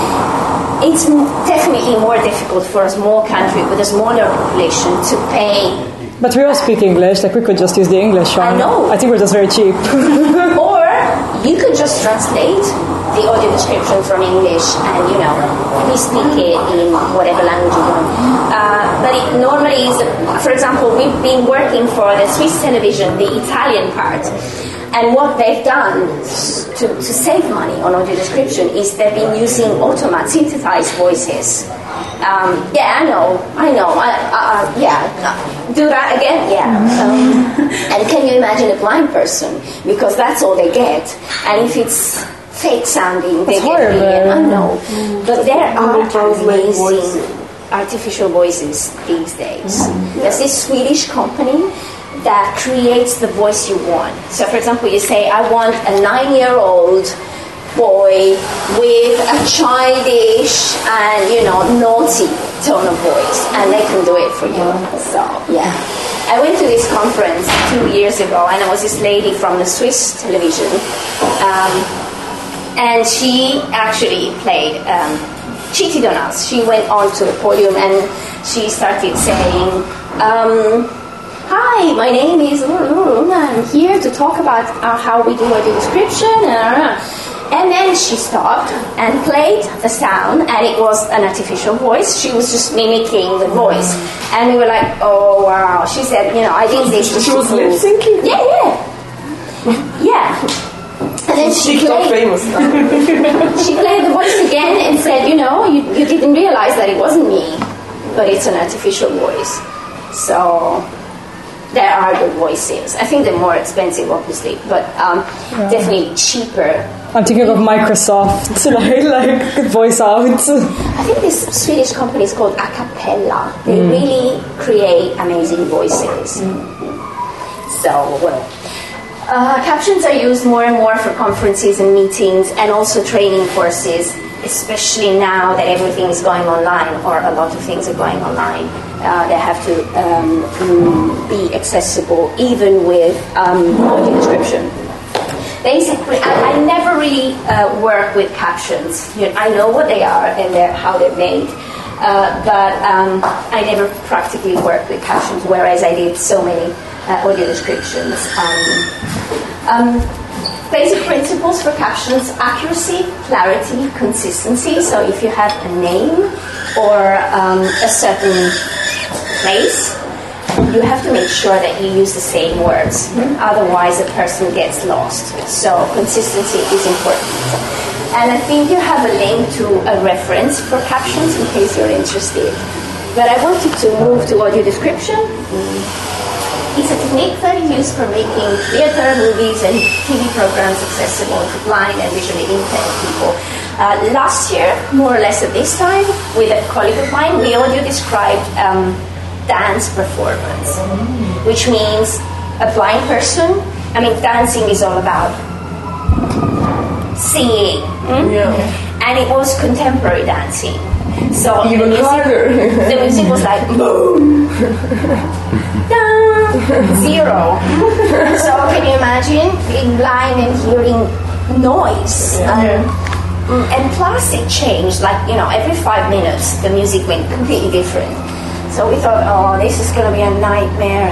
It's m- definitely more difficult for a small country with a smaller population to pay. But we all speak English. Like we could just use the English one. I know. I think we're just very cheap. Or you could just translate the audio description from English and, you know, we speak it in whatever language you want. Uh, but it normally is, for example, we've been working for the Swiss television, the Italian part. And what they've done to, to save money on audio description is they've been using automat, synthesized voices. Um, yeah, I know, I know. I, uh, yeah, do that again, yeah. Um, and can you imagine a blind person? Because that's all they get. And if it's fake sounding, they That's get horrible. million. I know, but there are Google Translate amazing voices. artificial voices these days. There's this Swedish company that creates the voice you want. So, for example, you say, "I want a nine-year-old boy with a childish and, you know, naughty tone of voice," and they can do it for you. So, yeah. I went to this conference two years ago, and there was this lady from the Swiss television, um, and she actually played, um, cheated on us. She went on to the podium and she started saying, um, "Hi, my name is, I'm here to talk about uh, how we do audio description." And then she stopped and played the sound, and it was an artificial voice. She was just mimicking the voice. And we were like, "Oh, wow." She said, "You know, I did this just She to was prove-" lip syncing? Yeah, yeah. Yeah. And then she TikTok played, famous now. she played the voice again and said, "You know, you, you didn't realize that it wasn't me, but it's an artificial voice." So there are good voices. I think they're more expensive, obviously, but um, Yeah. definitely cheaper. I'm thinking of Microsoft, like, like voice out. I think this Swedish company is called Acapella. They Mm. really create amazing voices. So, well, uh, captions are used more and more for conferences and meetings and also training courses, especially now that everything is going online, or a lot of things are going online. Uh, they have to um, mm, be accessible even with um, audio description. Basically, I, I never really uh, work with captions. You know, I know what they are and they're, how they're made, Uh, but um, I never practically worked with captions, whereas I did so many uh, audio descriptions. Um, um, basic principles for captions: accuracy, clarity, consistency. So if you have a name or um, a certain place, you have to make sure that you use the same words. Mm-hmm. Otherwise, the person gets lost. So consistency is important. And I think you have a link to a reference for captions in case you're interested. But I wanted to move to audio description. It's a technique that is used for making theater, movies, and T V programs accessible to blind and visually impaired people. Uh, last year, more or less at this time, with a colleague of mine, we audio described um, dance performance, which means a blind person. I mean, dancing is all about singing, mm? yeah. And it was contemporary dancing. So even the music, the music was like boom, zero. So can you imagine being blind and hearing noise? Yeah. Um, and plus it changed, like, you know, every five minutes the music went completely different. So we thought, oh, this is going to be a nightmare.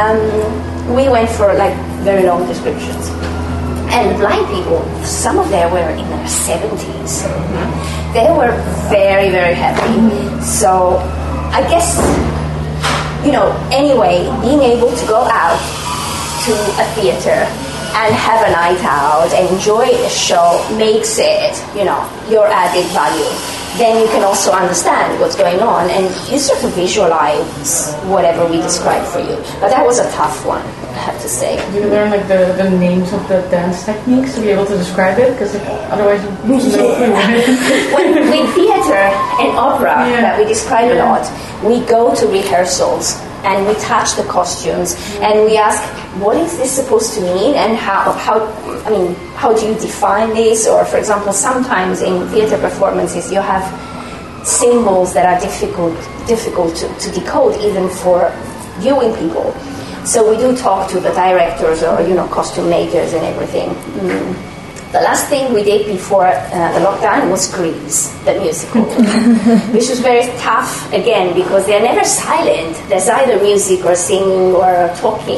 Um, we went for like very long descriptions. And blind people, some of them were in their seventies. Mm-hmm. They were very, very happy. So I guess, you know, anyway, being able to go out to a theater and have a night out and enjoy a show makes it, you know, your added value. Then you can also understand what's going on and you sort of visualize whatever we describe for you. But that was a tough one, I have to say. Do you learn like the, the names of the dance techniques to be able to describe it? Because otherwise you yeah. When, with theater and opera yeah. that we describe yeah. a lot, we go to rehearsals and we touch the costumes and we ask, what is this supposed to mean and how, how, I mean, how do you define this? Or for example, sometimes in theater performances you have symbols that are difficult, difficult to, to decode even for viewing people. So we do talk to the directors or, you know, costume makers and everything. Mm. The last thing we did before uh, the lockdown was Grease, the musical, which was very tough, again, because they're never silent. There's either music or singing or talking.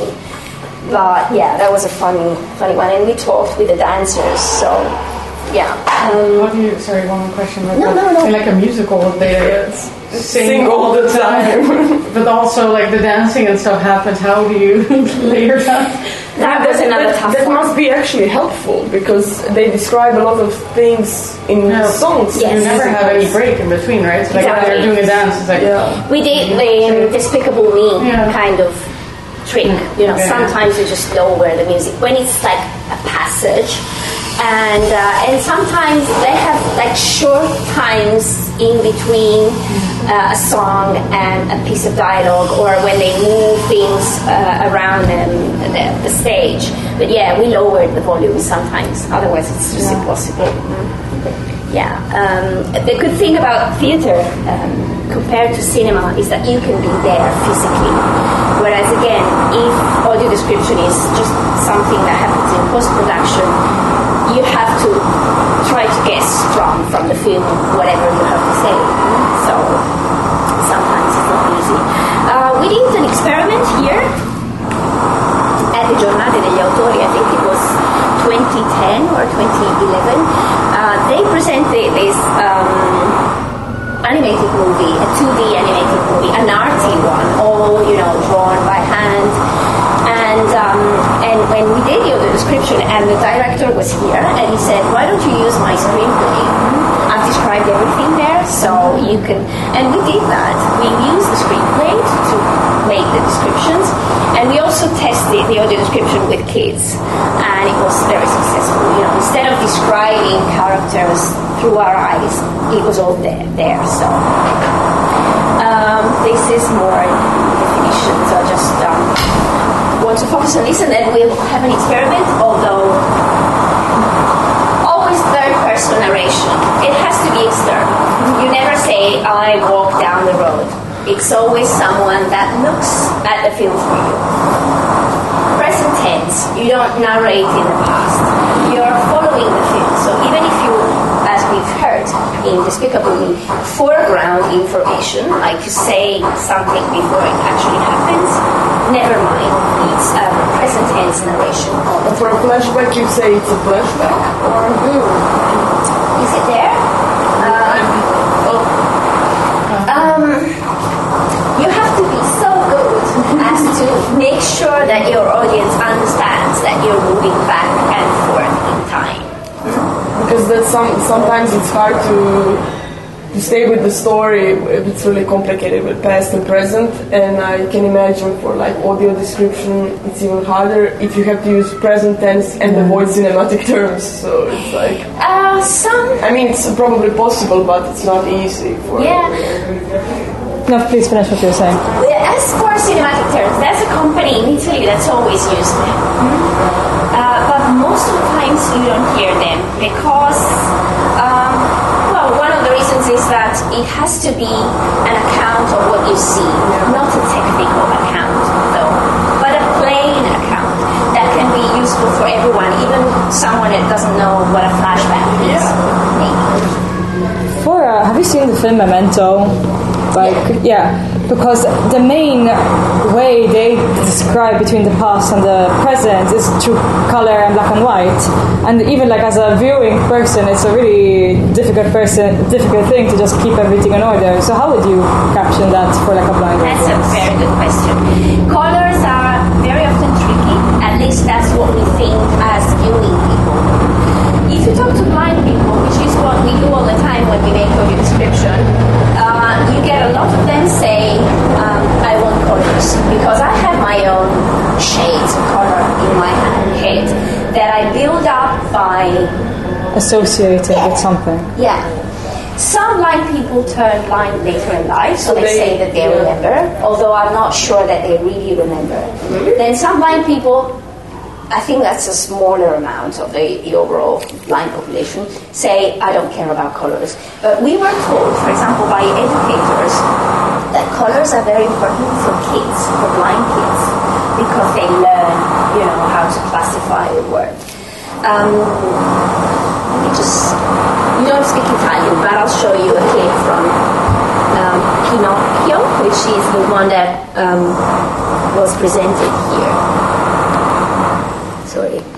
But yeah, that was a funny, funny one. And we talked with the dancers, so yeah. Um, How do you, sorry, one more question. Like no, a, no, no. In like a musical, they sing, sing all the time. But also like the dancing and stuff happens. How do you layer that? That was another that, tough that one. That must be actually helpful because they describe a lot of things in yeah. songs. Yes. You never have any break in between, right? So like exactly. if they're doing a dance, it's like yeah. We did the um, Despicable Me yeah. kind of trick. You know, yeah. sometimes you just lower the music when it's like a passage, and uh, and sometimes they have like short times in between uh, a song and a piece of dialogue, or when they move things uh, around them, the, the stage. But yeah, we lowered the volume sometimes. Otherwise, it's just yeah. impossible. Yeah. Um, the good thing about theater um, compared to cinema is that you can be there physically. Whereas again, if audio description is just something that happens in post-production, you have to try to guess from, from the film whatever you have to say. So sometimes it's not easy. Uh, we did an experiment here at the Giornate degli Autori, I think it was twenty ten or twenty eleven. Uh, they presented this um, animated movie, a two D animated movie, an arty one, all, you know, drawn by hand. And um, and when we did the audio description, and the director was here, and he said, "Why don't you use my screenplay? I've described everything there, so you can." And we did that. We used the screenplay to make the descriptions, and we also tested the audio description with kids, and it was very successful. You know, instead of describing characters through our eyes, it was all there. there so um, this is more definition. So just. Um, want to focus on this, and then we'll have an experiment, although always third person narration. It has to be external. You never say, I walk down the road. It's always someone that looks at the film for you. Present tense, you don't narrate in the past. You're following the film. So even if you, as we've heard in Despicable Me, foreground information, like you say something before it actually happens. Never mind, it's a present tense narration. For a flashback, you say it's a flashback? Or mm. Is it there? Um, oh. um, you have to be so good as to make sure that your audience understands that you're moving back and forth in time. Because that's some, sometimes it's hard to to stay with the story if it's really complicated with past and present, and I can imagine for like audio description it's even harder if you have to use present tense and avoid cinematic terms. So it's like uh, some. I mean, it's probably possible, but it's not easy. For yeah. No, please finish what you're saying. As for cinematic terms, there's a company in Italy that's always used them. Uh, but most of the times you don't hear them because, um, well, one of the reasons is that it has to be an account of what you see, not a technical account, though, but a plain account that can be useful for everyone, even someone that doesn't know what a flashback is. Yeah. For, uh, have you seen the film Memento? Like, yeah, because the main way they describe between the past and the present is through color and black and white. And even like as a viewing person, it's a really difficult person, difficult thing to just keep everything in order. So how would you caption that for like a blind That's audience? a very good question. Colors are very often tricky, at least that's what we think as viewing people. If you talk to blind people, which is what we do all the time when we make audio description, uh, you get a lot of them say, um, I want colors, because I have my own shades of color in my head that I build up by associated yeah. with something. Yeah. Some blind people turn blind later in life, so, so they, they say that they yeah. remember, although I'm not sure that they really remember. Mm-hmm. Then some blind people, I think that's a smaller amount of the, the overall blind population, say, I don't care about colors. But we were told, for example, by educators, that colors are very important for kids, for blind kids, because they learn, you know, how to classify a word. Um, let me just, you don't speak Italian, but I'll show you a clip from um, Pinocchio, which is the one that um, was presented here. Sorry.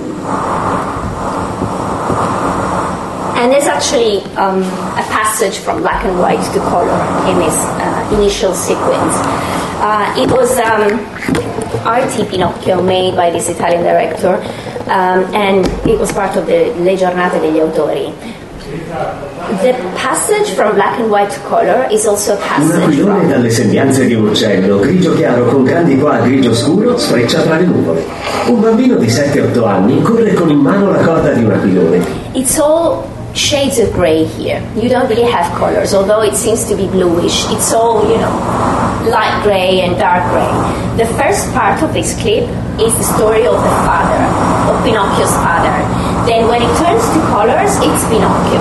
And there's actually um, a passage from black and white to color in this uh, initial sequence. Uh, it was um, R T Pinocchio made by this Italian director, um, and it was part of the Le Giornate degli Autori. The passage from black and white to color is also a passage Un aquilone from... dalle sembianze di un uccello, grigio chiaro con grandi qua grigio scuro, sfreccia tra le nuvole. Un bambino di sette otto anni corre con in mano la corda di un aquilone. It's all shades of grey here. You don't really have colors, although it seems to be bluish. It's all, you know, light grey and dark grey. The first part of this clip is the story of the father, of Pinocchio's father. Then when it turns to colors, it's Pinocchio.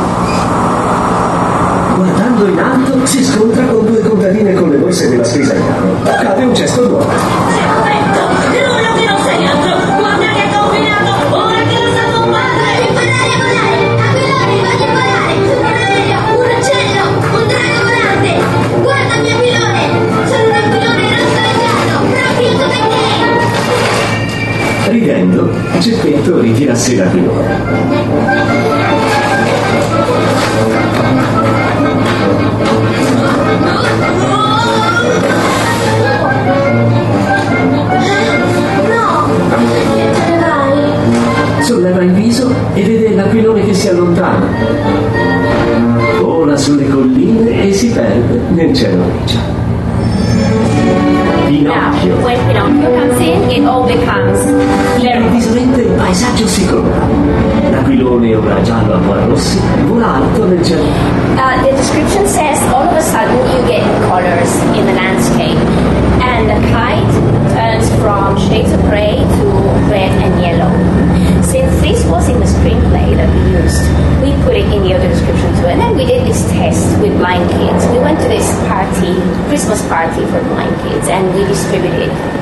Guardando in alto si scontra con due contadine con le borse della spesa in mano. Accade un gesto nuovo. Ridendo, Geppetto ritira a sé l'aquilone. Solleva il viso e vede l'aquilone che si allontana. Vola sulle colline e si perde nel cielo grigio. Pinocchio. Now, when Pinocchio comes in, it all becomes clear. Improvvisamente il paesaggio si colora. L'aquilone ora giallo a qua rossi vola alto nel cielo. Uh, the description says all of a sudden you get colors in the landscape, and the kite turns from shades of grey to red and yellow. Since this was in the screenplay that we used, we put it in the audio description too, and then we did this test with blind kids. We went to this party, Christmas party for blind kids, and we distributed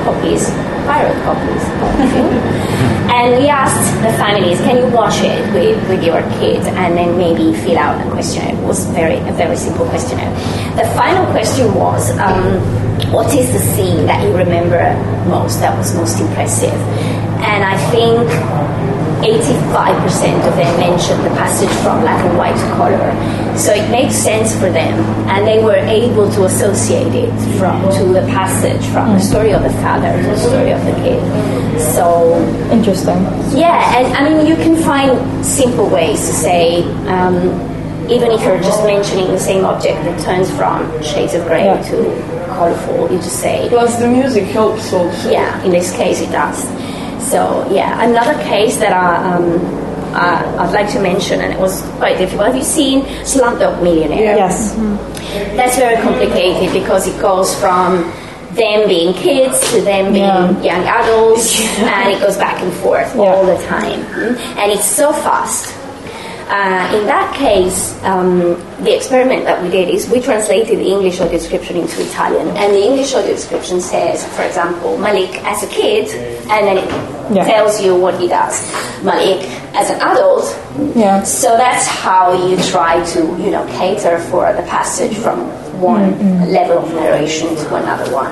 copies, pirate copies of the film. And we asked the families, can you watch it with, with your kids and then maybe fill out a questionnaire. It was very a very simple questionnaire. The final question was, um, what is the scene that you remember most, that was most impressive? And I think eighty-five percent of them mentioned the passage from black and white to color. So it made sense for them, and they were able to associate it from to the passage from the story of the father to the story of the kid. So interesting. Yeah, and I mean you can find simple ways to say, um, even if you're just mentioning the same object that turns from shades of grey Yeah. to colourful, you just say. Plus the music helps also. Yeah, in this case it does. So yeah, another case that I, um, uh, I'd like to mention, and it was quite difficult. Have you seen Slumdog Millionaire? Yes. Mm-hmm. That's very complicated because it goes from them being kids to them being Yeah. young adults, and it goes back and forth Yeah. all the time, mm? And it's so fast. Uh, in that case, um, the experiment that we did is we translated the English audio description into Italian, and the English audio description says, for example, Malik as a kid, and then it Yeah. tells you what he does. Malik as an adult. Yeah. So that's how you try to, you know, cater for the passage from one Mm-hmm. level of narration to another one.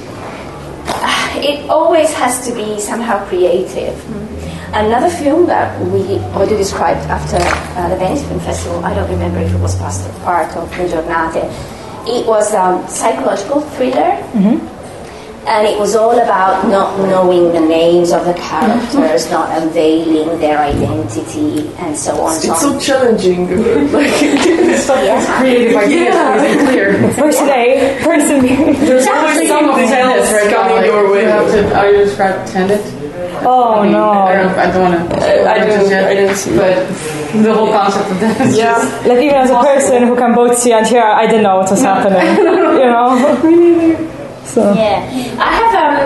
It always has to be somehow creative. Another film that we already described after uh, the Venice Film Festival, I don't remember if it was part part of the Giornate, it was a psychological thriller, Mm-hmm. and it was all about not knowing the names of the characters, not unveiling their identity, and so on. It's so challenging. Like, stuff is creative ideas Yeah. isn't clear. Person A, person B. There's always some of Tenet right now. coming Like, your way. you have to, are you describe Tenet? Oh I mean, no. I don't, I don't want to. I didn't- I didn't see But the whole concept of that is Yeah, just. like even as a person who can both see and hear, I didn't know what was happening. You know. So. Yeah, I have um,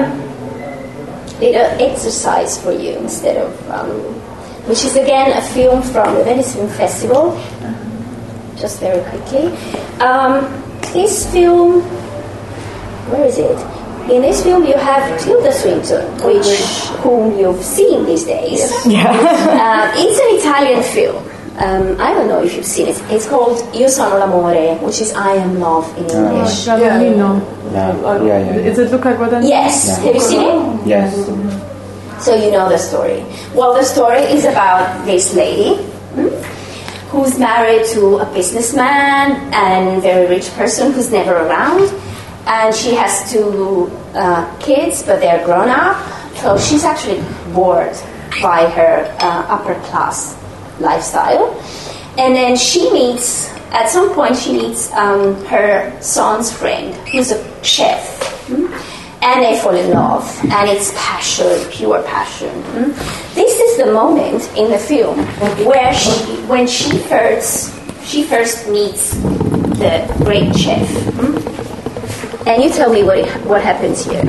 little exercise for you instead of, um, which is again a film from the Venice Film Festival. Just very quickly, um, this film, where is it? In this film, you have Tilda Swinton, which whom you've seen these days. Yeah. uh, it's an Italian film. Um, I don't know if you've seen it. It's called Io sono l'amore, which is I am love in English. Guadagnino. Yeah, yeah, yeah. Is it Luca Guadagnino? Yes. Have you seen it? Yes. So you know the story. Well, the story is about this lady hmm, who's married to a businessman and very rich person who's never around. And she has two uh, kids, but they're grown up. So she's actually bored by her uh, upper class lifestyle. And then she meets, at some point, she meets um, her son's friend, who's a chef. hmm? And they fall in love, and it's passion, pure passion. hmm? This is the moment in the film where she, when she first, she first meets the great chef. hmm? And you tell me what it, what happens here.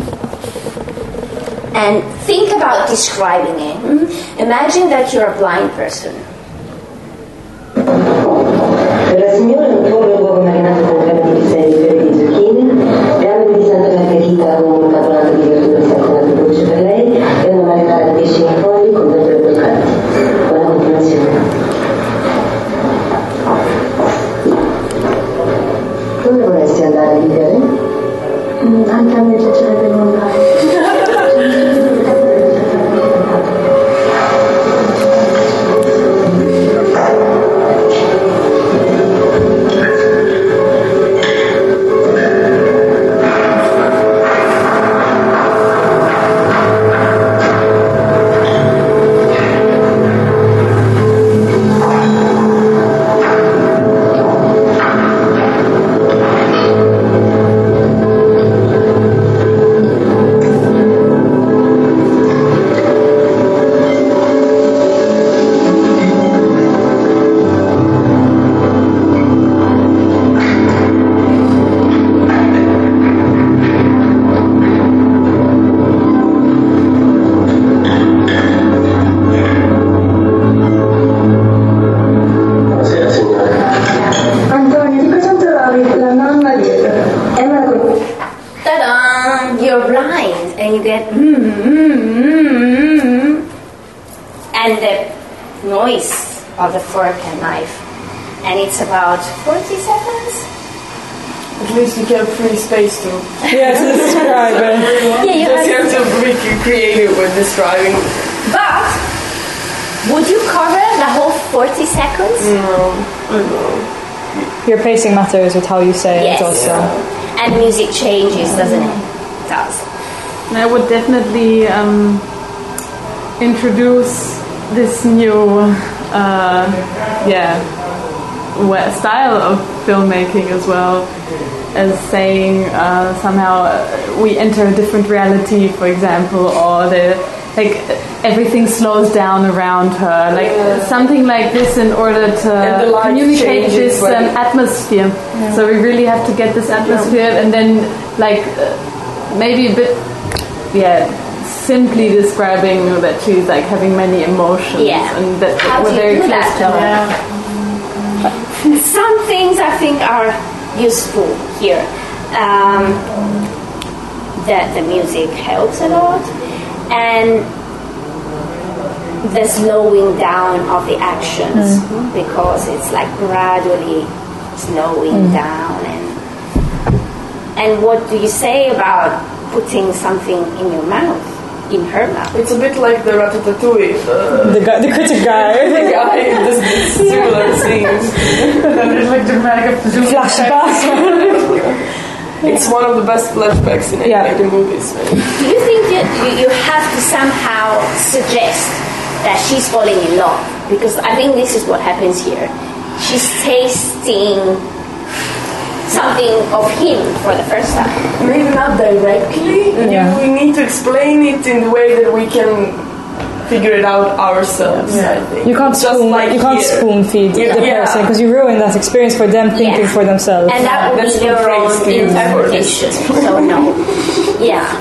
And think about describing it. hmm? Imagine that you're a blind person. Per la signora un pollo uovo marinato con crema di piselli, fiori di zucchine, galbi di Santa Margherita con un carbonate di verdure sacchinate dolce per lei e una marinata di pesci in fogli con verdure croccante. Buona continuazione. Dove vorresti andare a vivere? Mm, anche a me piacerebbe andare. lines, and you get mm, mm, mm, mm, and the noise of the fork and knife, and it's about forty seconds. At least you can free space to yes, describe it. Yeah, you just have to be creative with describing. But would you cover the whole forty seconds? No, no. Your pacing matters with how you say yes. it also. And music changes, doesn't it? It does. And I would definitely um, introduce this new, uh, yeah, style of filmmaking as well, as saying uh, somehow we enter a different reality, for example, or the like everything slows down around her, like yeah. something like this, in order to communicate this um, atmosphere. Yeah. So we really have to get this atmosphere, yeah. and then like uh, maybe a bit, yeah, simply describing that she's like having many emotions, yeah. and that How we're very close that, to her. Yeah. Some things I think are useful here. Um, that the music helps a lot, and the slowing down of the actions, mm. because it's like gradually slowing mm. down. And and what do you say about putting something in your mouth, in her mouth? It's a bit like the Ratatouille. Uh, the guy, the critic guy. The guy does these similar scenes. There's like dramatic flashbacks. It's one of the best flashbacks in yeah. animated movies. Do you think you, you have to somehow suggest that she's falling in love? Because I think this is what happens here. She's tasting something of him for the first time. Maybe not directly. Yeah. We need to explain it in the way that we can figure it out ourselves. Yeah. I think you can't spoon, like you can't spoon feed yeah. the yeah. person, because you ruin that experience for them thinking yeah. for themselves. And that would That's be your own interpretation. So no. Yeah.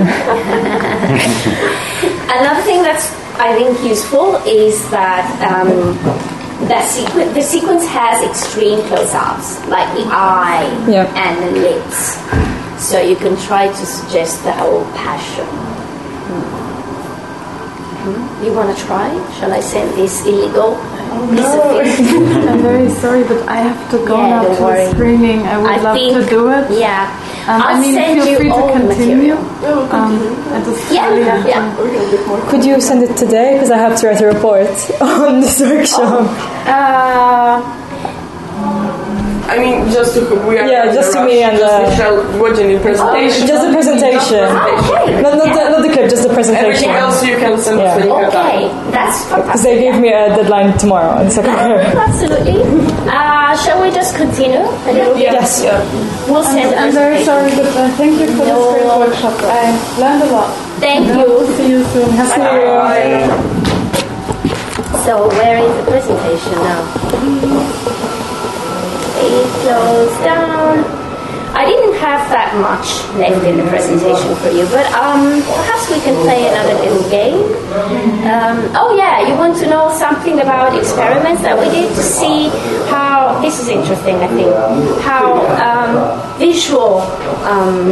Another thing that's I think useful is that um, that sequ- the sequence has extreme close-ups, like the eye yeah. and the lips. So you can try to suggest the whole passion. Hmm? You want to try? Shall I send this illegal oh, no. I'm very sorry, but I have to go yeah, now to worry. the screening. I would I love think, to do it. Yeah. Um, I'll I mean, send feel you free to all continue. material. Um, I just yeah, really have yeah. to. Could you send it today? Because I have to write a report on this workshop. Oh. Uh, I mean, just to we are yeah, just to me and just Michelle watching the presentation. Oh, just the presentation. Okay. Not, not, yeah. the, not the clip, just the presentation. Everything else you can send yeah. us. Okay, that's fantastic. Because they gave me a deadline tomorrow. And it's like, absolutely. Uh, shall we just continue? Yes. Yeah. We'll send. I'm, I'm very sorry, but uh, thank you for no. this great workshop. I learned a lot. Thank and you. See you soon. See you. Bye. So where is the presentation now? It goes down. I didn't have that much left in the presentation for you, but um, perhaps we can play another little game. Um, oh yeah, you want to know something about experiments that we did to see how, this is interesting I think, how um, visual um,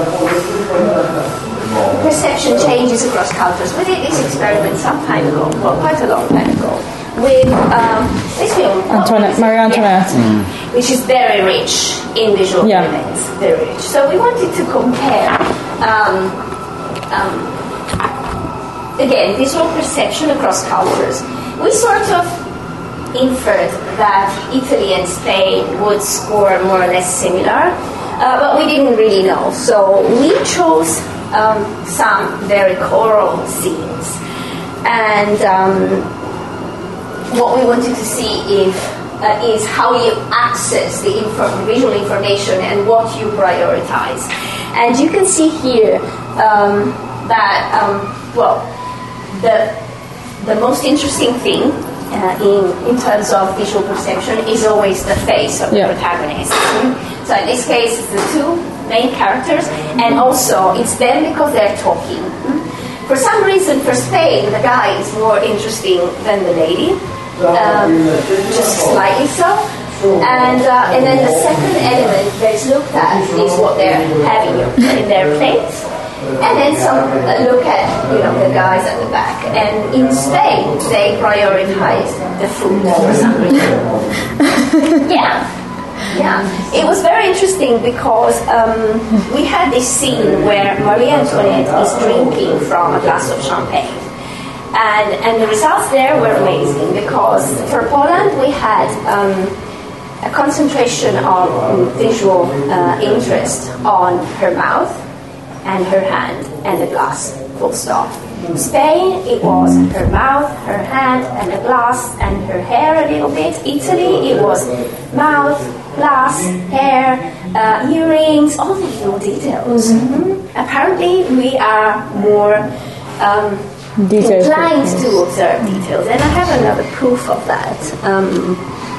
perception changes across cultures. We did this experiment some time ago, well quite a long time ago, with um, this film, Antoinette, Marie Antoinette, yeah, mm. which is very rich in visual yeah. elements, very rich. So we wanted to compare, um, um, again, visual perception across cultures. We sort of inferred that Italy and Spain would score more or less similar, uh, but we didn't really know. So we chose um, some very choral scenes, and um, what we wanted to see if, uh, is how you access the infor- visual information and what you prioritize. And you can see here um, that, um, well, the, the most interesting thing uh, in, in terms of visual perception is always the face of the yeah. protagonist. So in this case, it's the two main characters, and also it's them because they're talking. For some reason, for Spain, the guy is more interesting than the lady. Um, just slightly so, and uh, and then the second element that is looked at is what they're having in their plates, and then some uh, look at you know the guys at the back. And in Spain, they prioritize the food for some reason. yeah. Yeah, it was very interesting because um, we had this scene where Marie Antoinette is drinking from a glass of champagne. And, and the results there were amazing because for Poland we had um, a concentration of um, visual uh, interest on her mouth and her hand and the glass, full stop. Spain, it was her mouth, her hand, and the glass, and her hair a little bit. Italy, it was mouth, glass, hair, uh, earrings, all the little details. Mm-hmm. Apparently, we are more um, inclined to observe details, and I have another proof of that. Um,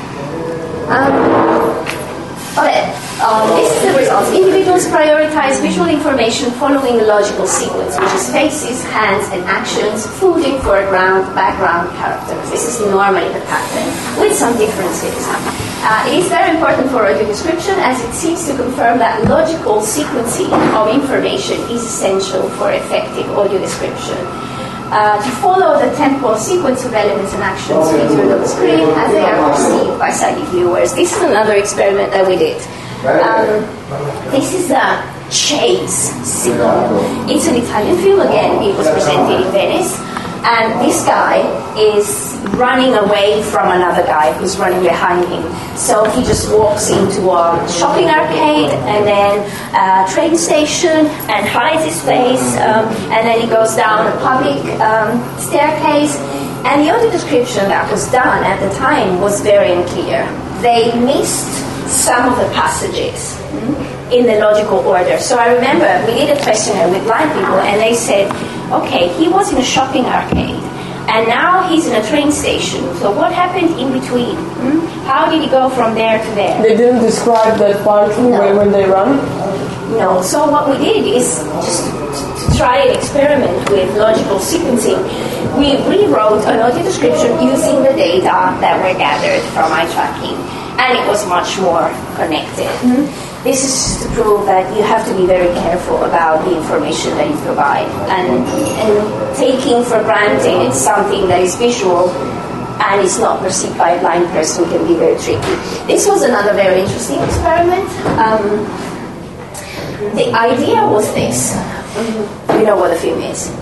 um, okay. Um, this is the results. Individuals prioritize visual information following a logical sequence, which is faces, hands, and actions, footing, foreground, background, characters. This is normally the pattern, with some differences. Uh, it is very important for audio description as it seeks to confirm that logical sequencing of information is essential for effective audio description. Uh, to follow the temporal sequence of elements and actions featured on the screen as they are perceived by sighted viewers. This is another experiment that we did. Um, this is a chase scene. It's an Italian film again. It was presented in Venice, and this guy is running away from another guy who's running behind him. So he just walks into a shopping arcade and then a train station and hides his face, um, and then he goes down a public um, staircase. And the audio description that was done at the time was very unclear. They missed some of the passages mm, in the logical order. So I remember we did a questionnaire with blind people and they said, okay, he was in a shopping arcade and now he's in a train station. So what happened in between? Mm? How did he go from there to there? They didn't describe that part no. when, when they run? No. So what we did is just to try an experiment with logical sequencing. We rewrote an audio description using the data that were gathered from eye tracking. And it was much more connected. Mm-hmm. This is to prove that you have to be very careful about the information that you provide. And, and taking for granted something that is visual and is not perceived by a blind person can be very tricky. This was another very interesting experiment. Um, the idea was this. Mm-hmm. You know what the film is?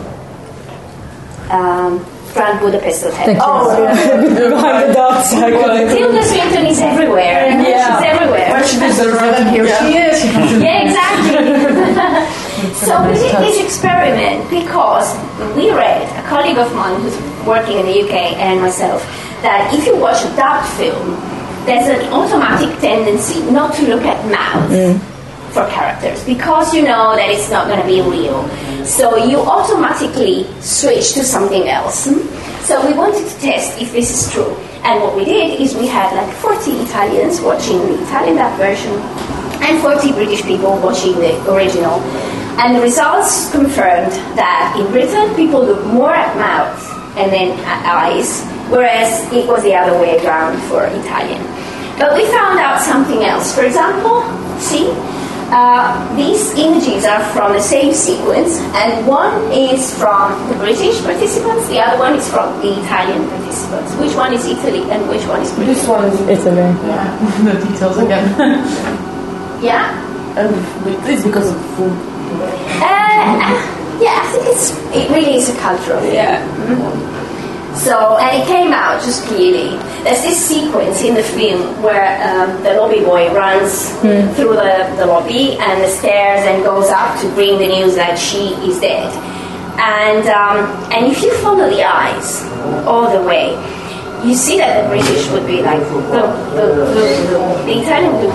Um, Grand Budapest Hotel. Oh, yeah. Behind the dots. Tilda Swinton is everywhere. Yeah. She's everywhere. Where she deserves it, and here yeah. she is. Yeah, exactly. So we did this experiment because we read, a colleague of mine who's working in the U K and myself, that if you watch a dubbed film, there's an automatic tendency not to look at mouth. Mm. For characters because you know that it's not going to be real, so you automatically switch to something else. So we wanted to test if this is true, and what we did is we had like forty Italians watching the Italian dub version and forty British people watching the original, and the results confirmed that in Britain people look more at mouth and then at eyes, whereas it was the other way around for Italian. But we found out something else. For example, see, Uh, these images are from the same sequence, and one is from the British participants, the other one is from the Italian participants. Which one is Italy and which one is British? This one is Italy. Yeah, the details again. Yeah? And it's because of food. Uh, yeah, I think it's, it really is a cultural thing. Yeah. Mm-hmm. So, and it came out just clearly. There's this sequence in the film where um, the lobby boy runs mm. through the, the lobby and the stairs and goes up to bring the news that she is dead. And um, and if you follow the eyes all the way, you see that the British would be like, the, the, the, the, the Italian would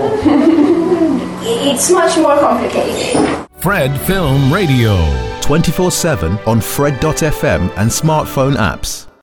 It's much more complicated. Fred Film Radio. twenty-four seven on Fred dot f m and smartphone apps.